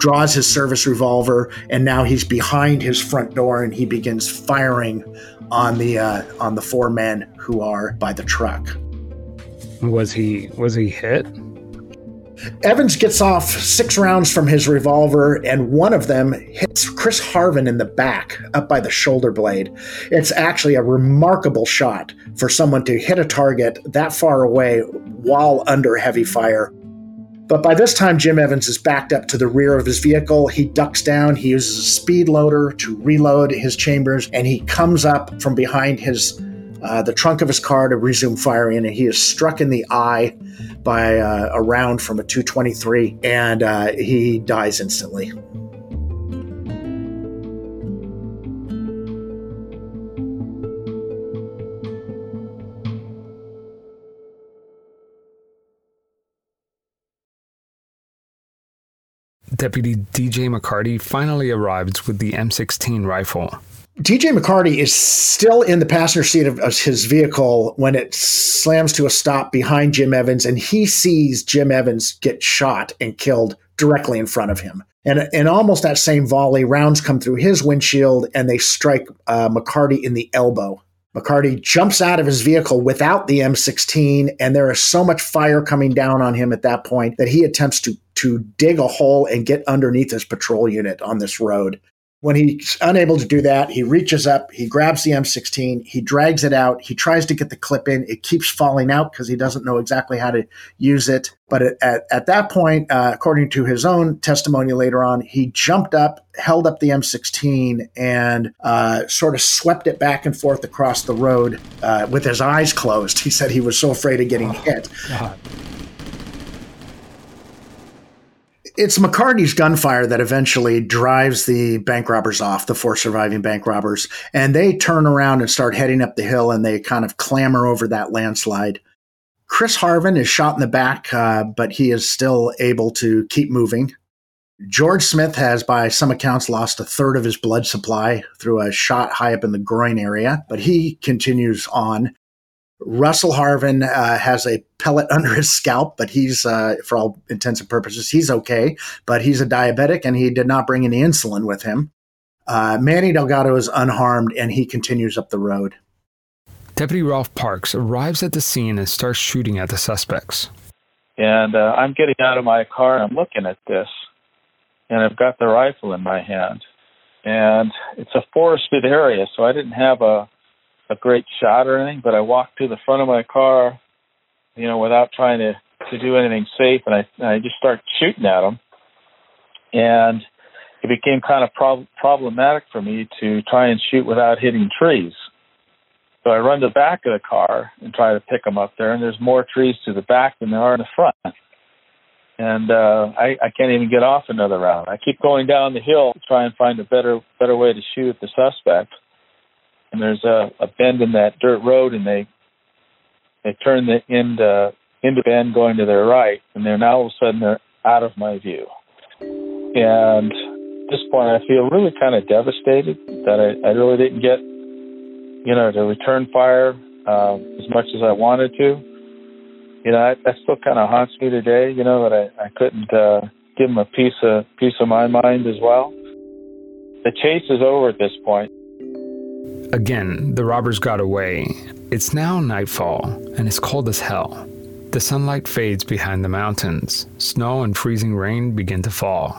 Speaker 5: draws his service revolver, and now he's behind his front door, and he begins firing on the uh, on the four men who are by the truck.
Speaker 6: Was he was he hit?
Speaker 5: Evans gets off six rounds from his revolver, and one of them hits Chris Harvin in the back, up by the shoulder blade. It's actually a remarkable shot for someone to hit a target that far away while under heavy fire. But by this time, Jim Evans is backed up to the rear of his vehicle. He ducks down. He uses a speed loader to reload his chambers, and he comes up from behind his uh, the trunk of his car to resume firing. And he is struck in the eye by uh, a round from a two twenty-three, and uh, he dies instantly.
Speaker 2: Deputy D J McCarty finally arrives with the M sixteen rifle.
Speaker 5: D J McCarty is still in the passenger seat of, of his vehicle when it slams to a stop behind Jim Evans, and he sees Jim Evans get shot and killed directly in front of him. And in almost that same volley, rounds come through his windshield, and they strike uh, McCarty in the elbow. McCarty jumps out of his vehicle without the M sixteen, and there is so much fire coming down on him at that point that he attempts to, to dig a hole and get underneath his patrol unit on this road. When he's unable to do that, he reaches up, he grabs the M sixteen, he drags it out, he tries to get the clip in. It keeps falling out because he doesn't know exactly how to use it. But at, at, at that point, uh, according to his own testimony later on, he jumped up, held up the M sixteen, and uh, sort of swept it back and forth across the road uh, with his eyes closed. He said he was so afraid of getting hit.
Speaker 6: God.
Speaker 5: It's McCarty's gunfire that eventually drives the bank robbers off, the four surviving bank robbers, and they turn around and start heading up the hill, and they kind of clamber over that landslide. Chris Harvin is shot in the back, uh, but he is still able to keep moving. George Smith has, by some accounts, lost a third of his blood supply through a shot high up in the groin area, but he continues on. Russell Harvin uh, has a pellet under his scalp, but he's, uh, for all intents and purposes, he's okay. But he's a diabetic, and he did not bring any insulin with him. Uh, Manny Delgado is unharmed, and he continues up the road.
Speaker 2: Deputy Ralph Parks arrives at the scene and starts shooting at the suspects.
Speaker 1: And uh, I'm getting out of my car, and I'm looking at this, and I've got the rifle in my hand. And it's a forested area, so I didn't have a a great shot or anything, but I walked to the front of my car, you know, without trying to, to do anything safe, and I, and I just started shooting at them. And it became kind of prob- problematic for me to try and shoot without hitting trees. So I run to the back of the car and try to pick them up there, and there's more trees to the back than there are in the front. And uh, I, I can't even get off another round. I keep going down the hill to try and find a better better way to shoot at the suspect. And there's a, a bend in that dirt road, and they they turn the end uh, into bend going to their right, and then now all of a sudden they're out of my view. And at this point, I feel really kind of devastated that I, I really didn't get, you know, to return fire uh, as much as I wanted to. You know, that, that still kind of haunts me today. You know, that I, I couldn't uh, give them a piece of piece of my mind as well. The chase is over at this point.
Speaker 2: Again, the robbers got away. It's now nightfall, and it's cold as hell. The sunlight fades behind the mountains. Snow and freezing rain begin to fall.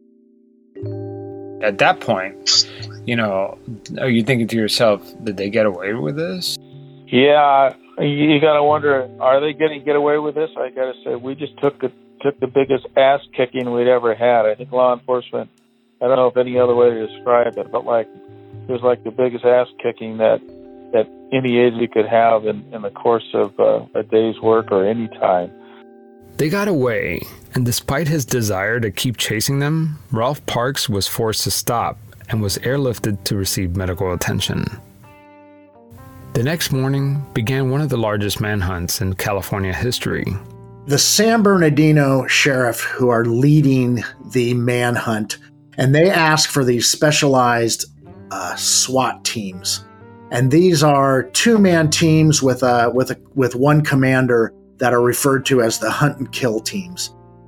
Speaker 6: At that point, you know, are you thinking to yourself, did they get away with this?
Speaker 1: Yeah, you got to wonder, are they going to get away with this? I got to say, we just took the, took the biggest ass kicking we'd ever had. I think law enforcement, I don't know if any other way to describe it, but like, it was like the biggest ass kicking that that any agency could have in, in the course of uh, a day's work or any time.
Speaker 2: They got away, and despite his desire to keep chasing them, Ralph Parks was forced to stop and was airlifted to receive medical attention. The next morning began one of the largest manhunts in California history.
Speaker 5: The San Bernardino sheriff who are leading the manhunt, and they ask for these specialized Uh, SWAT teams, and these are two-man teams with a with a with one commander that are referred to as the hunt and kill teams.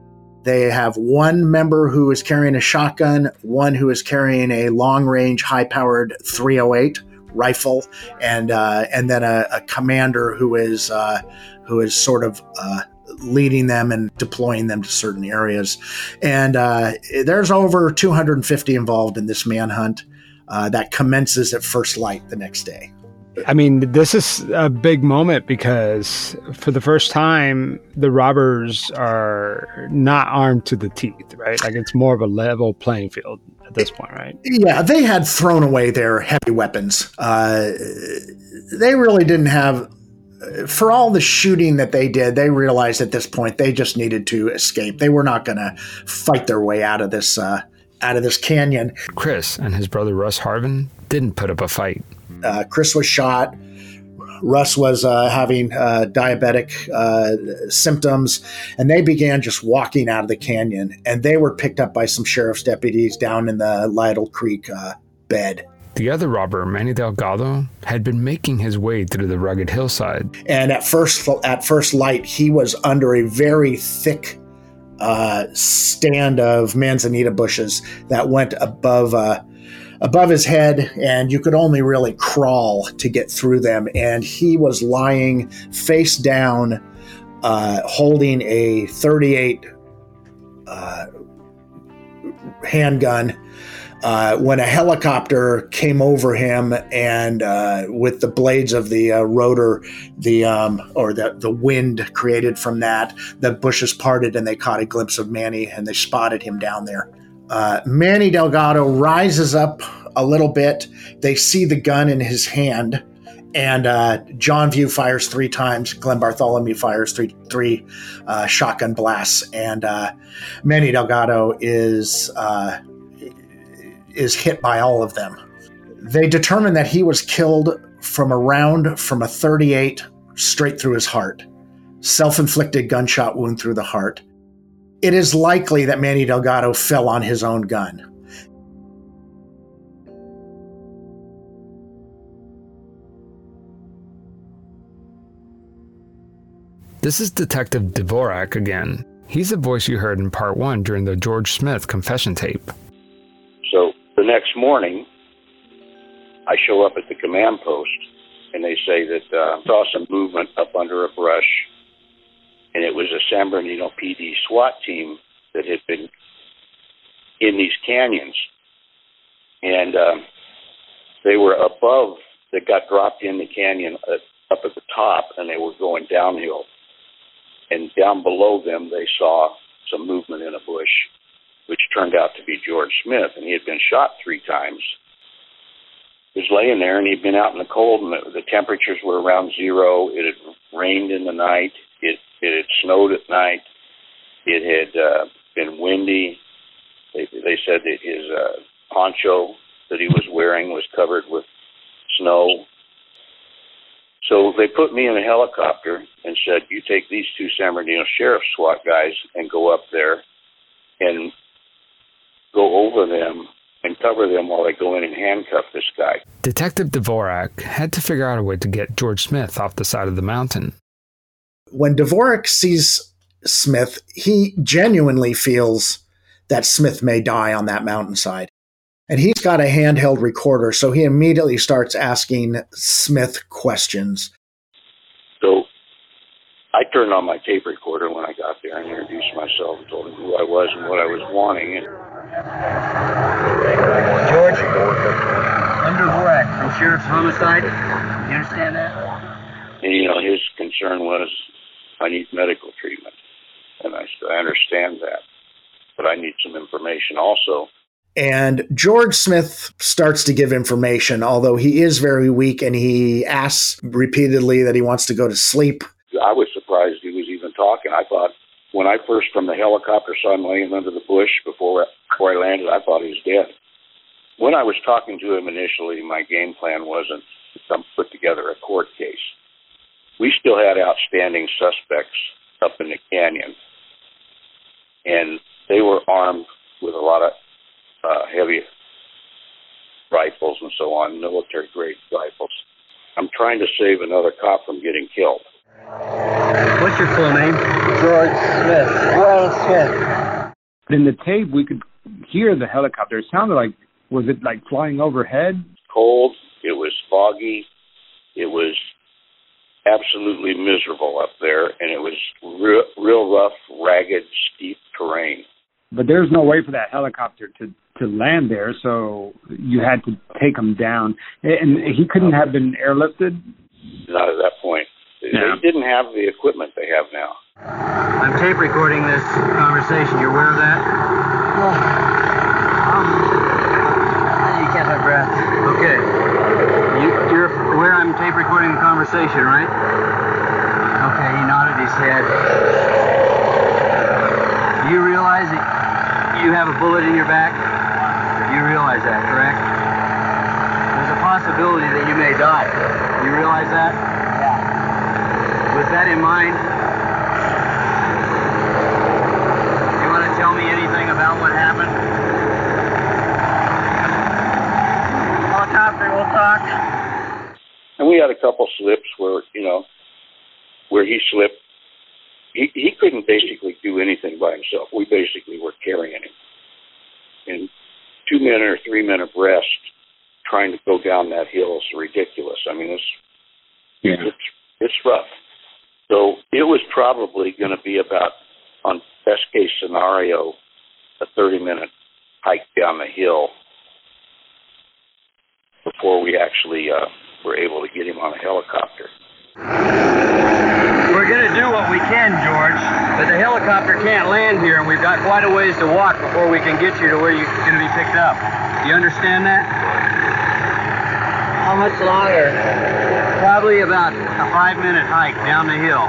Speaker 5: They have one member who is carrying a shotgun, one who is carrying a long-range, high-powered three oh eight rifle, and uh, and then a, a commander who is uh, who is sort of uh, leading them and deploying them to certain areas. And uh, there's over two hundred fifty involved in this manhunt uh, that commences at first light the next day.
Speaker 6: I mean, this is a big moment because for the first time, the robbers are not armed to the teeth, right? Like it's more of a level playing field at this point, right?
Speaker 5: Yeah, they had thrown away their heavy weapons. Uh, they really didn't have, for all the shooting that they did, they realized at this point they just needed to escape. They were not going to fight their way out of this, uh, out of this canyon.
Speaker 2: Chris and his brother Russ Harvin didn't put up a fight.
Speaker 5: Uh, Chris was shot. Russ was uh, having uh, diabetic uh, symptoms, and they began just walking out of the canyon. And they were picked up by some sheriff's deputies down in the Lytle Creek uh, bed.
Speaker 2: The other robber, Manny Delgado, had been making his way through the rugged hillside.
Speaker 5: And at first, at first light, he was under a very thick uh, stand of manzanita bushes that went above. Uh, above his head, and you could only really crawl to get through them. And he was lying face down, uh, holding a thirty-eight uh, handgun uh, when a helicopter came over him, and uh, with the blades of the uh, rotor, the um, or the, the wind created from that, the bushes parted and they caught a glimpse of Manny, and they spotted him down there. Uh, Manny Delgado rises up a little bit. They see the gun in his hand, and uh, John View fires three times. Glenn Bartholomew fires three three uh, shotgun blasts, and uh, Manny Delgado is uh, is hit by all of them. They determine that he was killed from a round from a thirty-eight straight through his heart, self-inflicted gunshot wound through the heart. It is likely that Manny Delgado fell on his own gun.
Speaker 2: This is Detective Dvorak again. He's the voice you heard in part one during the George Smith confession tape.
Speaker 11: So the next morning, I show up at the command post, and they say that uh, saw some movement up under a brush, and it was a San Bernardino P D SWAT team that had been in these canyons. And um, they were above, they got dropped in the canyon at, up at the top, and they were going downhill. And down below them, they saw some movement in a bush, which turned out to be George Smith, and he had been shot three times. He was laying there, and he'd been out in the cold, and the, the temperatures were around zero. It had rained in the night. It, it had snowed at night. It had uh, been windy. They, they said that his uh, poncho that he was wearing was covered with snow. So they put me in a helicopter and said, you take these two San Bernardino Sheriff SWAT guys and go up there and go over them and cover them while they go in and handcuff this guy.
Speaker 2: Detective Dvorak had to figure out a way to get George Smith off the side of the mountain.
Speaker 5: When Dvorak sees Smith, he genuinely feels that Smith may die on that mountainside. And he's got a handheld recorder, so he immediately starts asking Smith questions.
Speaker 11: So I turned on my tape recorder when I got there and introduced myself and told him who I was and what I was wanting. And
Speaker 12: George, I'm Dvorak from Sheriff's Homicide. You understand that?
Speaker 11: And, you know, his concern was, I need medical treatment. And I said, I understand that, but I need some information also.
Speaker 5: And George Smith starts to give information, although he is very weak, and he asks repeatedly that he wants to go to sleep.
Speaker 11: I was surprised he was even talking. I thought, when I first from the helicopter saw him laying under the bush before, before I landed, I thought he was dead. When I was talking to him initially, my game plan wasn't to come put together a court case. We still had outstanding suspects up in the canyon, and they were armed with a lot of Uh, heavy rifles and so on, military-grade rifles. I'm trying to save another cop from getting killed.
Speaker 12: What's your full name?
Speaker 13: George Smith. Wayne Smith.
Speaker 6: In the tape, we could hear the helicopter. It sounded like, was it like flying overhead?
Speaker 11: Cold. It was foggy. It was absolutely miserable up there, and it was real, real rough, ragged, steep terrain.
Speaker 6: But there's no way for that helicopter to, to land there, so you had to take him down. And he couldn't have been airlifted?
Speaker 11: Not at that point.
Speaker 6: Yeah.
Speaker 11: They didn't have the equipment they have now.
Speaker 12: I'm tape recording this conversation. You're aware of that? Um, you can't have breath. Okay. You, you're aware I'm tape recording the conversation, right? Okay, he nodded his head. Do you realize that you have a bullet in your back? You realize that, correct? There's a possibility that you may die. You realize that? Yeah. With that in mind, you want to tell me anything about what happened? Helicopter, we'll talk.
Speaker 11: And we had a couple slips where, you know, where he slipped. He, he couldn't basically do anything by himself. We basically were carrying him. And two men or three men abreast trying to go down that hill is ridiculous. I mean, it's, yeah. it's, it's rough. So it was probably going to be about, on best case scenario, a thirty-minute hike down the hill before we actually uh, were able to get him on a helicopter.
Speaker 12: We're going to do what we can, George, but the helicopter can't land here, and we've got quite a ways to walk before we can get you to where you're going to be picked up. Do you understand that? How much longer? Probably about a five-minute hike down the hill.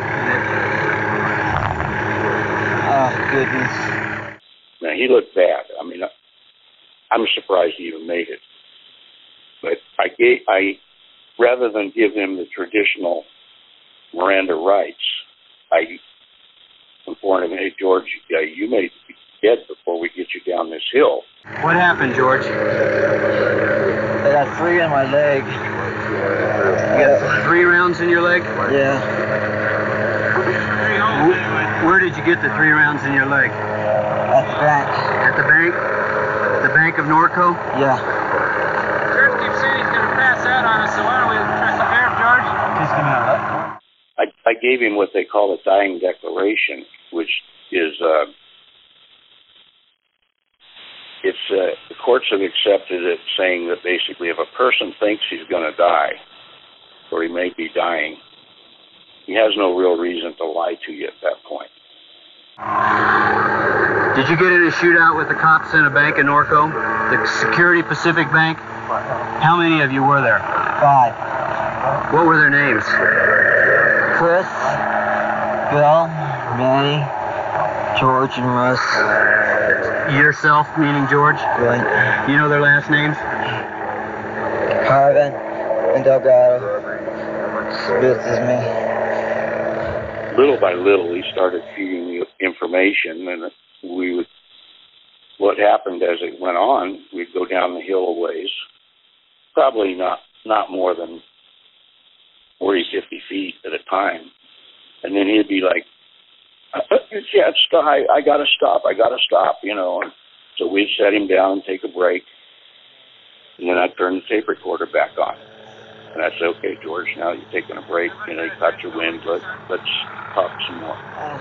Speaker 12: Oh, goodness.
Speaker 11: Now, he looked bad. I mean, I'm surprised he even made it. But I gave, I, rather than give him the traditional Miranda rights, I informed him, hey, George, uh, you may be dead before we get you down this hill.
Speaker 12: What happened, George? I got three in my leg. You got three rounds in your leg? Yeah. Where, where did you get the three rounds in your leg? At the bank. At the bank? The Bank of Norco? Yeah. George keeps saying he's going to pass out on us, so why don't we try some air, George? Just come out.
Speaker 11: I, I gave him what they call a dying declaration, which is, uh, it's, uh, the courts have accepted it, saying that basically if a person thinks he's going to die, or he may be dying, he has no real reason to lie to you at that point.
Speaker 12: Did you get in a shootout with the cops in a bank in Norco? The Security Pacific Bank? How many of you were there? Five. What were their names? Chris, Bill, Manny, George, and Russ. Yourself, meaning George? Right. You know their last names? Harvin and Delgado. Smith is me.
Speaker 11: Little by little, he started feeding me information, and we would, what happened as it went on, we'd go down the hill a ways, probably not, not more than forty, fifty feet at a time. And then he'd be like, yeah, stop, I, I got to stop, I got to stop, you know. And so we'd set him down and take a break. And then I'd turn the tape recorder back on. And I'd say, okay, George, now you're taking a break. You know, you got your wind. Let, let's talk some more.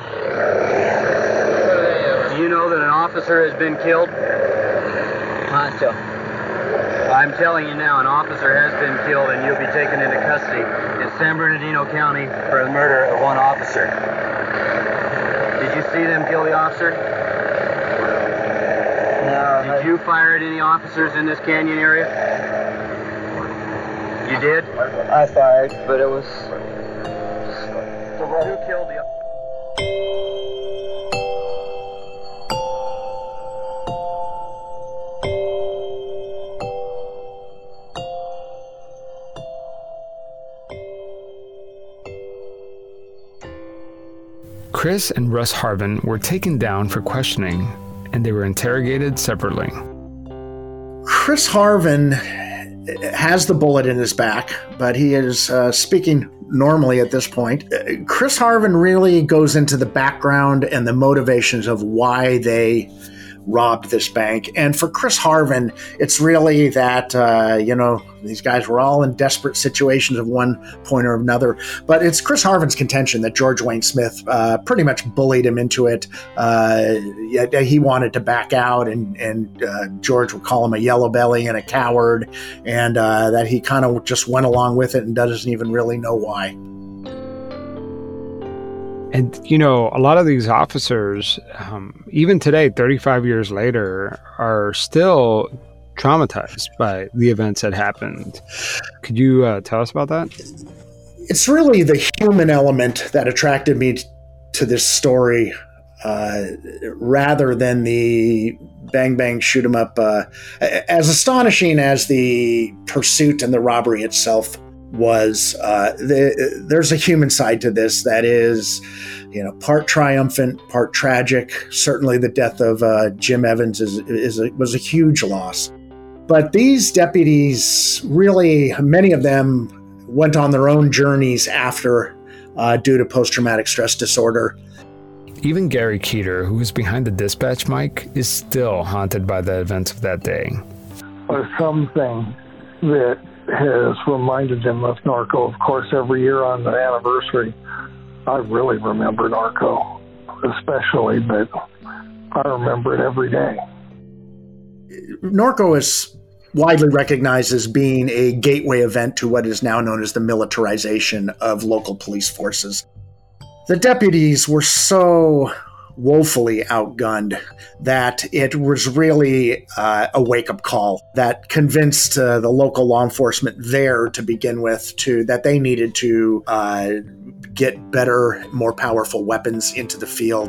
Speaker 12: Do you know that an officer has been killed? Poncho. I'm telling you now, an officer has been killed, and you'll be taken into custody in San Bernardino County for the murder of one officer. Did you see them kill the officer? No. Did you fire at any officers in this canyon area? You did? I fired, but it was... So who killed the...
Speaker 2: Chris and Russ Harvin were taken down for questioning, and they were interrogated separately.
Speaker 5: Chris Harvin has the bullet in his back, but he is uh, speaking normally at this point. Uh, Chris Harvin really goes into the background and the motivations of why they robbed this bank. And for Chris Harvin, it's really that, uh, you know, these guys were all in desperate situations of one point or another. But it's Chris Harvin's contention that George Wayne Smith uh, pretty much bullied him into it. Uh, he wanted to back out, and, and uh, George would call him a yellow belly and a coward, and uh, that he kind of just went along with it and doesn't even really know why.
Speaker 6: And, you know, a lot of these officers, um, even today, thirty-five years later, are still traumatized by the events that happened. Could you uh, tell us about that?
Speaker 5: It's really the human element that attracted me to this story, uh, rather than the bang, bang, shoot 'em up. Uh, as astonishing as the pursuit and the robbery itself was, uh, the, there's a human side to this that is, you know, part triumphant, part tragic. Certainly the death of uh, Jim Evans is, is a, was a huge loss. But these deputies, really, many of them went on their own journeys after uh, due to post-traumatic stress disorder.
Speaker 2: Even Gary Keeter, who was behind the dispatch mic, is still haunted by the events of that day.
Speaker 3: Or something that has reminded him of Norco. Of course, every year on the anniversary, I really remember Norco, especially, but I remember it every day.
Speaker 5: Norco is widely recognized as being a gateway event to what is now known as the militarization of local police forces. The deputies were so woefully outgunned that it was really uh, a wake-up call that convinced uh, the local law enforcement there to begin with to that they needed to uh, get better, more powerful weapons into the field.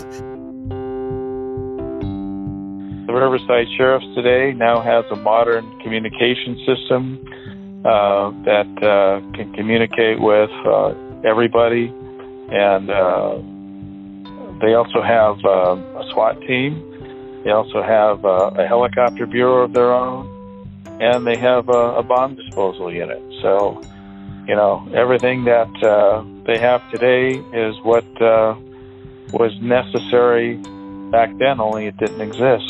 Speaker 1: The Riverside Sheriff's today now has a modern communication system uh, that uh, can communicate with uh, everybody, and uh, they also have uh, a SWAT team. They also have uh, a helicopter bureau of their own, and they have a, a bomb disposal unit. So, you know, everything that uh, they have today is what uh, was necessary back then, only it didn't exist.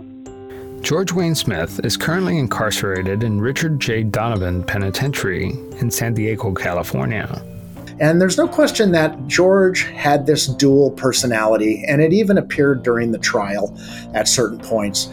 Speaker 2: George Wayne Smith is currently incarcerated in Richard J. Donovan Penitentiary in San Diego, California.
Speaker 5: And there's no question that George had this dual personality, and it even appeared during the trial at certain points.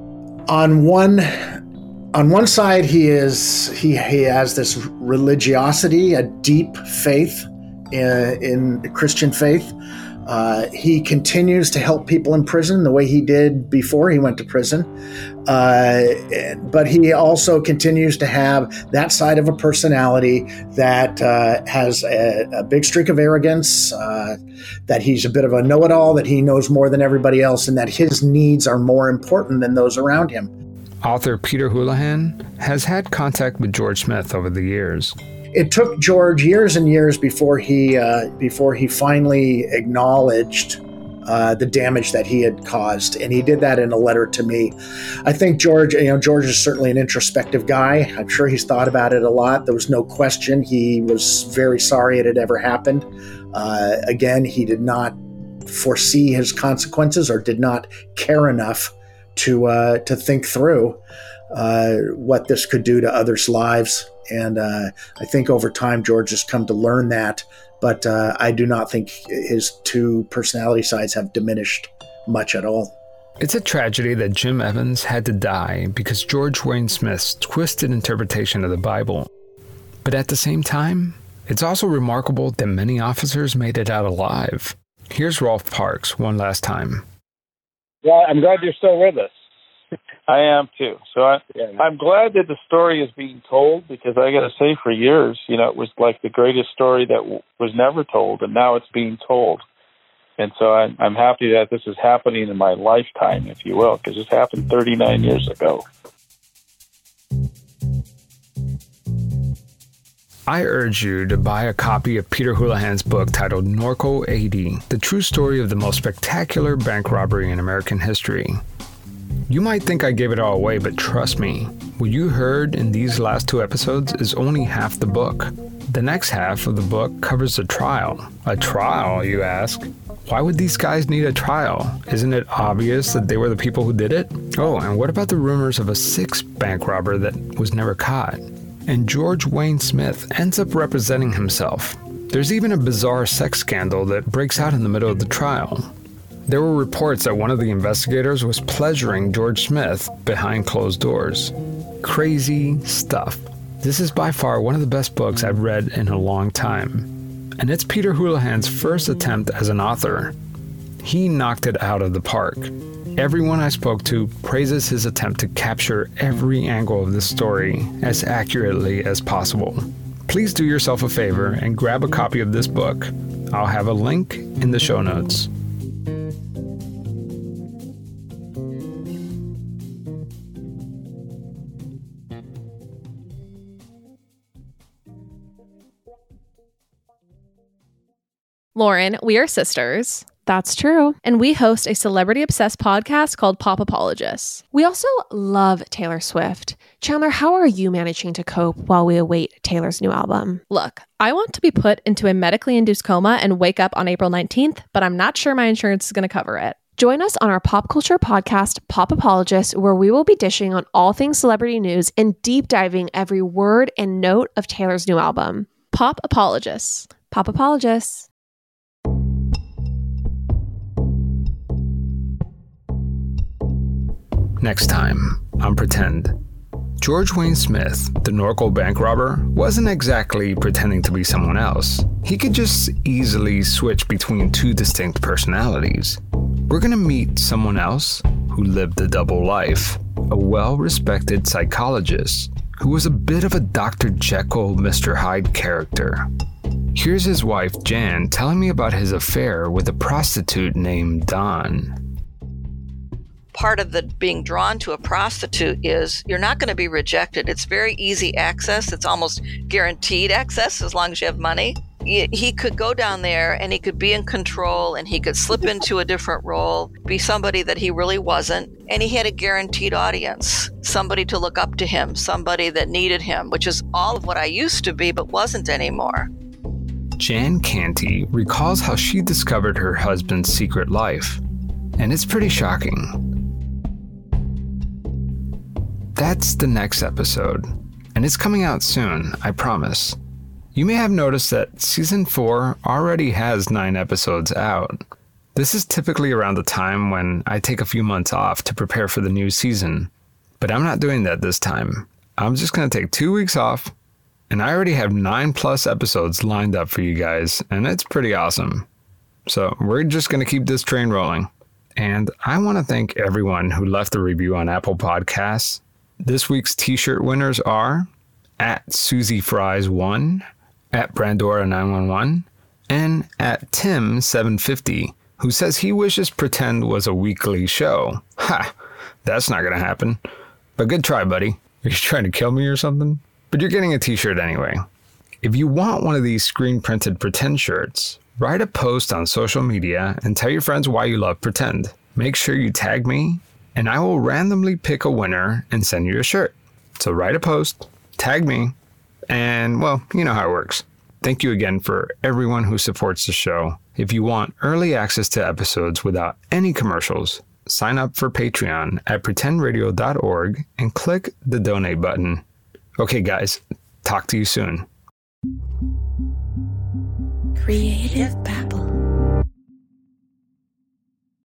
Speaker 5: On one, on one side, he is he, he has this religiosity, a deep faith in, in Christian faith. Uh, he continues to help people in prison the way he did before he went to prison. Uh, but he also continues to have that side of a personality that uh, has a, a big streak of arrogance, uh, that he's a bit of a know-it-all, that he knows more than everybody else, and that his needs are more important than those around him.
Speaker 2: Author Peter Houlihan has had contact with George Smith over the years.
Speaker 5: It took George years and years before he uh, before he finally acknowledged uh, the damage that he had caused, and he did that in a letter to me. I think George, you know, George is certainly an introspective guy. I'm sure he's thought about it a lot. There was no question he was very sorry it had ever happened. Uh, again, he did not foresee his consequences or did not care enough to uh, to think through uh, what this could do to others' lives. And uh, I think over time, George has come to learn that. But uh, I do not think his two personality sides have diminished much at all.
Speaker 2: It's a tragedy that Jim Evans had to die because George Wayne Smith's twisted interpretation of the Bible. But at the same time, it's also remarkable that many officers made it out alive. Here's Rolf Parks one last time.
Speaker 13: Well, I'm glad you're still with us.
Speaker 1: I am too. So I, yeah. I'm glad that the story is being told, because I got to say, for years, you know, it was like the greatest story that w- was never told, and now it's being told. And so I, I'm happy that this is happening in my lifetime, if you will, because this happened thirty-nine years ago.
Speaker 2: I urge you to buy a copy of Peter Houlihan's book titled Norco A D, the true story of the most spectacular bank robbery in American history. You might think I gave it all away, but trust me, what you heard in these last two episodes is only half the book. The next half of the book covers the trial. A trial, you ask? Why would these guys need a trial? Isn't it obvious that they were the people who did it? Oh, and what about the rumors of a sixth bank robber that was never caught? And George Wayne Smith ends up representing himself. There's even a bizarre sex scandal that breaks out in the middle of the trial. There were reports that one of the investigators was pleasuring George Smith behind closed doors. Crazy stuff. This is by far one of the best books I've read in a long time. And it's Peter Houlihan's first attempt as an author. He knocked it out of the park. Everyone I spoke to praises his attempt to capture every angle of this story as accurately as possible. Please do yourself a favor and grab a copy of this book. I'll have a link in the show notes.
Speaker 14: Lauren, we are sisters.
Speaker 15: That's true.
Speaker 14: And we host a celebrity-obsessed podcast called Pop Apologists.
Speaker 15: We also love Taylor Swift. Chandler, how are you managing to cope while we await Taylor's new album?
Speaker 14: Look, I want to be put into a medically induced coma and wake up on April nineteenth, but I'm not sure my insurance is going to cover it.
Speaker 15: Join us on our pop culture podcast, Pop Apologists, where we will be dishing on all things celebrity news and deep diving every word and note of Taylor's new album.
Speaker 14: Pop Apologists.
Speaker 15: Pop Apologists.
Speaker 2: Next time on Pretend. George Wayne Smith, the Norco bank robber, wasn't exactly pretending to be someone else. He could just easily switch between two distinct personalities. We're gonna meet someone else who lived a double life, a well-respected psychologist who was a bit of a Doctor Jekyll, Mister Hyde character. Here's his wife, Jan, telling me about his affair with a prostitute named Dawn.
Speaker 16: Part of the being drawn to a prostitute is you're not going to be rejected. It's very easy access. It's almost guaranteed access as long as you have money. He could go down there and he could be in control and he could slip into a different role, be somebody that he really wasn't. And he had a guaranteed audience, somebody to look up to him, somebody that needed him, which is all of what I used to be but wasn't anymore.
Speaker 2: Jan Canty recalls how she discovered her husband's secret life, and it's pretty shocking. That's the next episode, and it's coming out soon, I promise. You may have noticed that season four already has nine episodes out. This is typically around the time when I take a few months off to prepare for the new season, but I'm not doing that this time. I'm just going to take two weeks off, and I already have nine plus episodes lined up for you guys, and it's pretty awesome. So we're just going to keep this train rolling. And I want to thank everyone who left a review on Apple Podcasts. This week's t-shirt winners are at Susie Fries one, at Brandora nine one one, and at Tim seven fifty, who says he wishes Pretend was a weekly show. Ha! That's not gonna happen. But good try, buddy. Are you trying to kill me or something? But you're getting a t-shirt anyway. If you want one of these screen-printed Pretend shirts, write a post on social media and tell your friends why you love Pretend. Make sure you tag me, and I will randomly pick a winner and send you a shirt. So write a post, tag me, and, well, you know how it works. Thank you again for everyone who supports the show. If you want early access to episodes without any commercials, sign up for Patreon at pretend radio dot org and click the donate button. Okay, guys, talk to you soon.
Speaker 17: Creative Babble.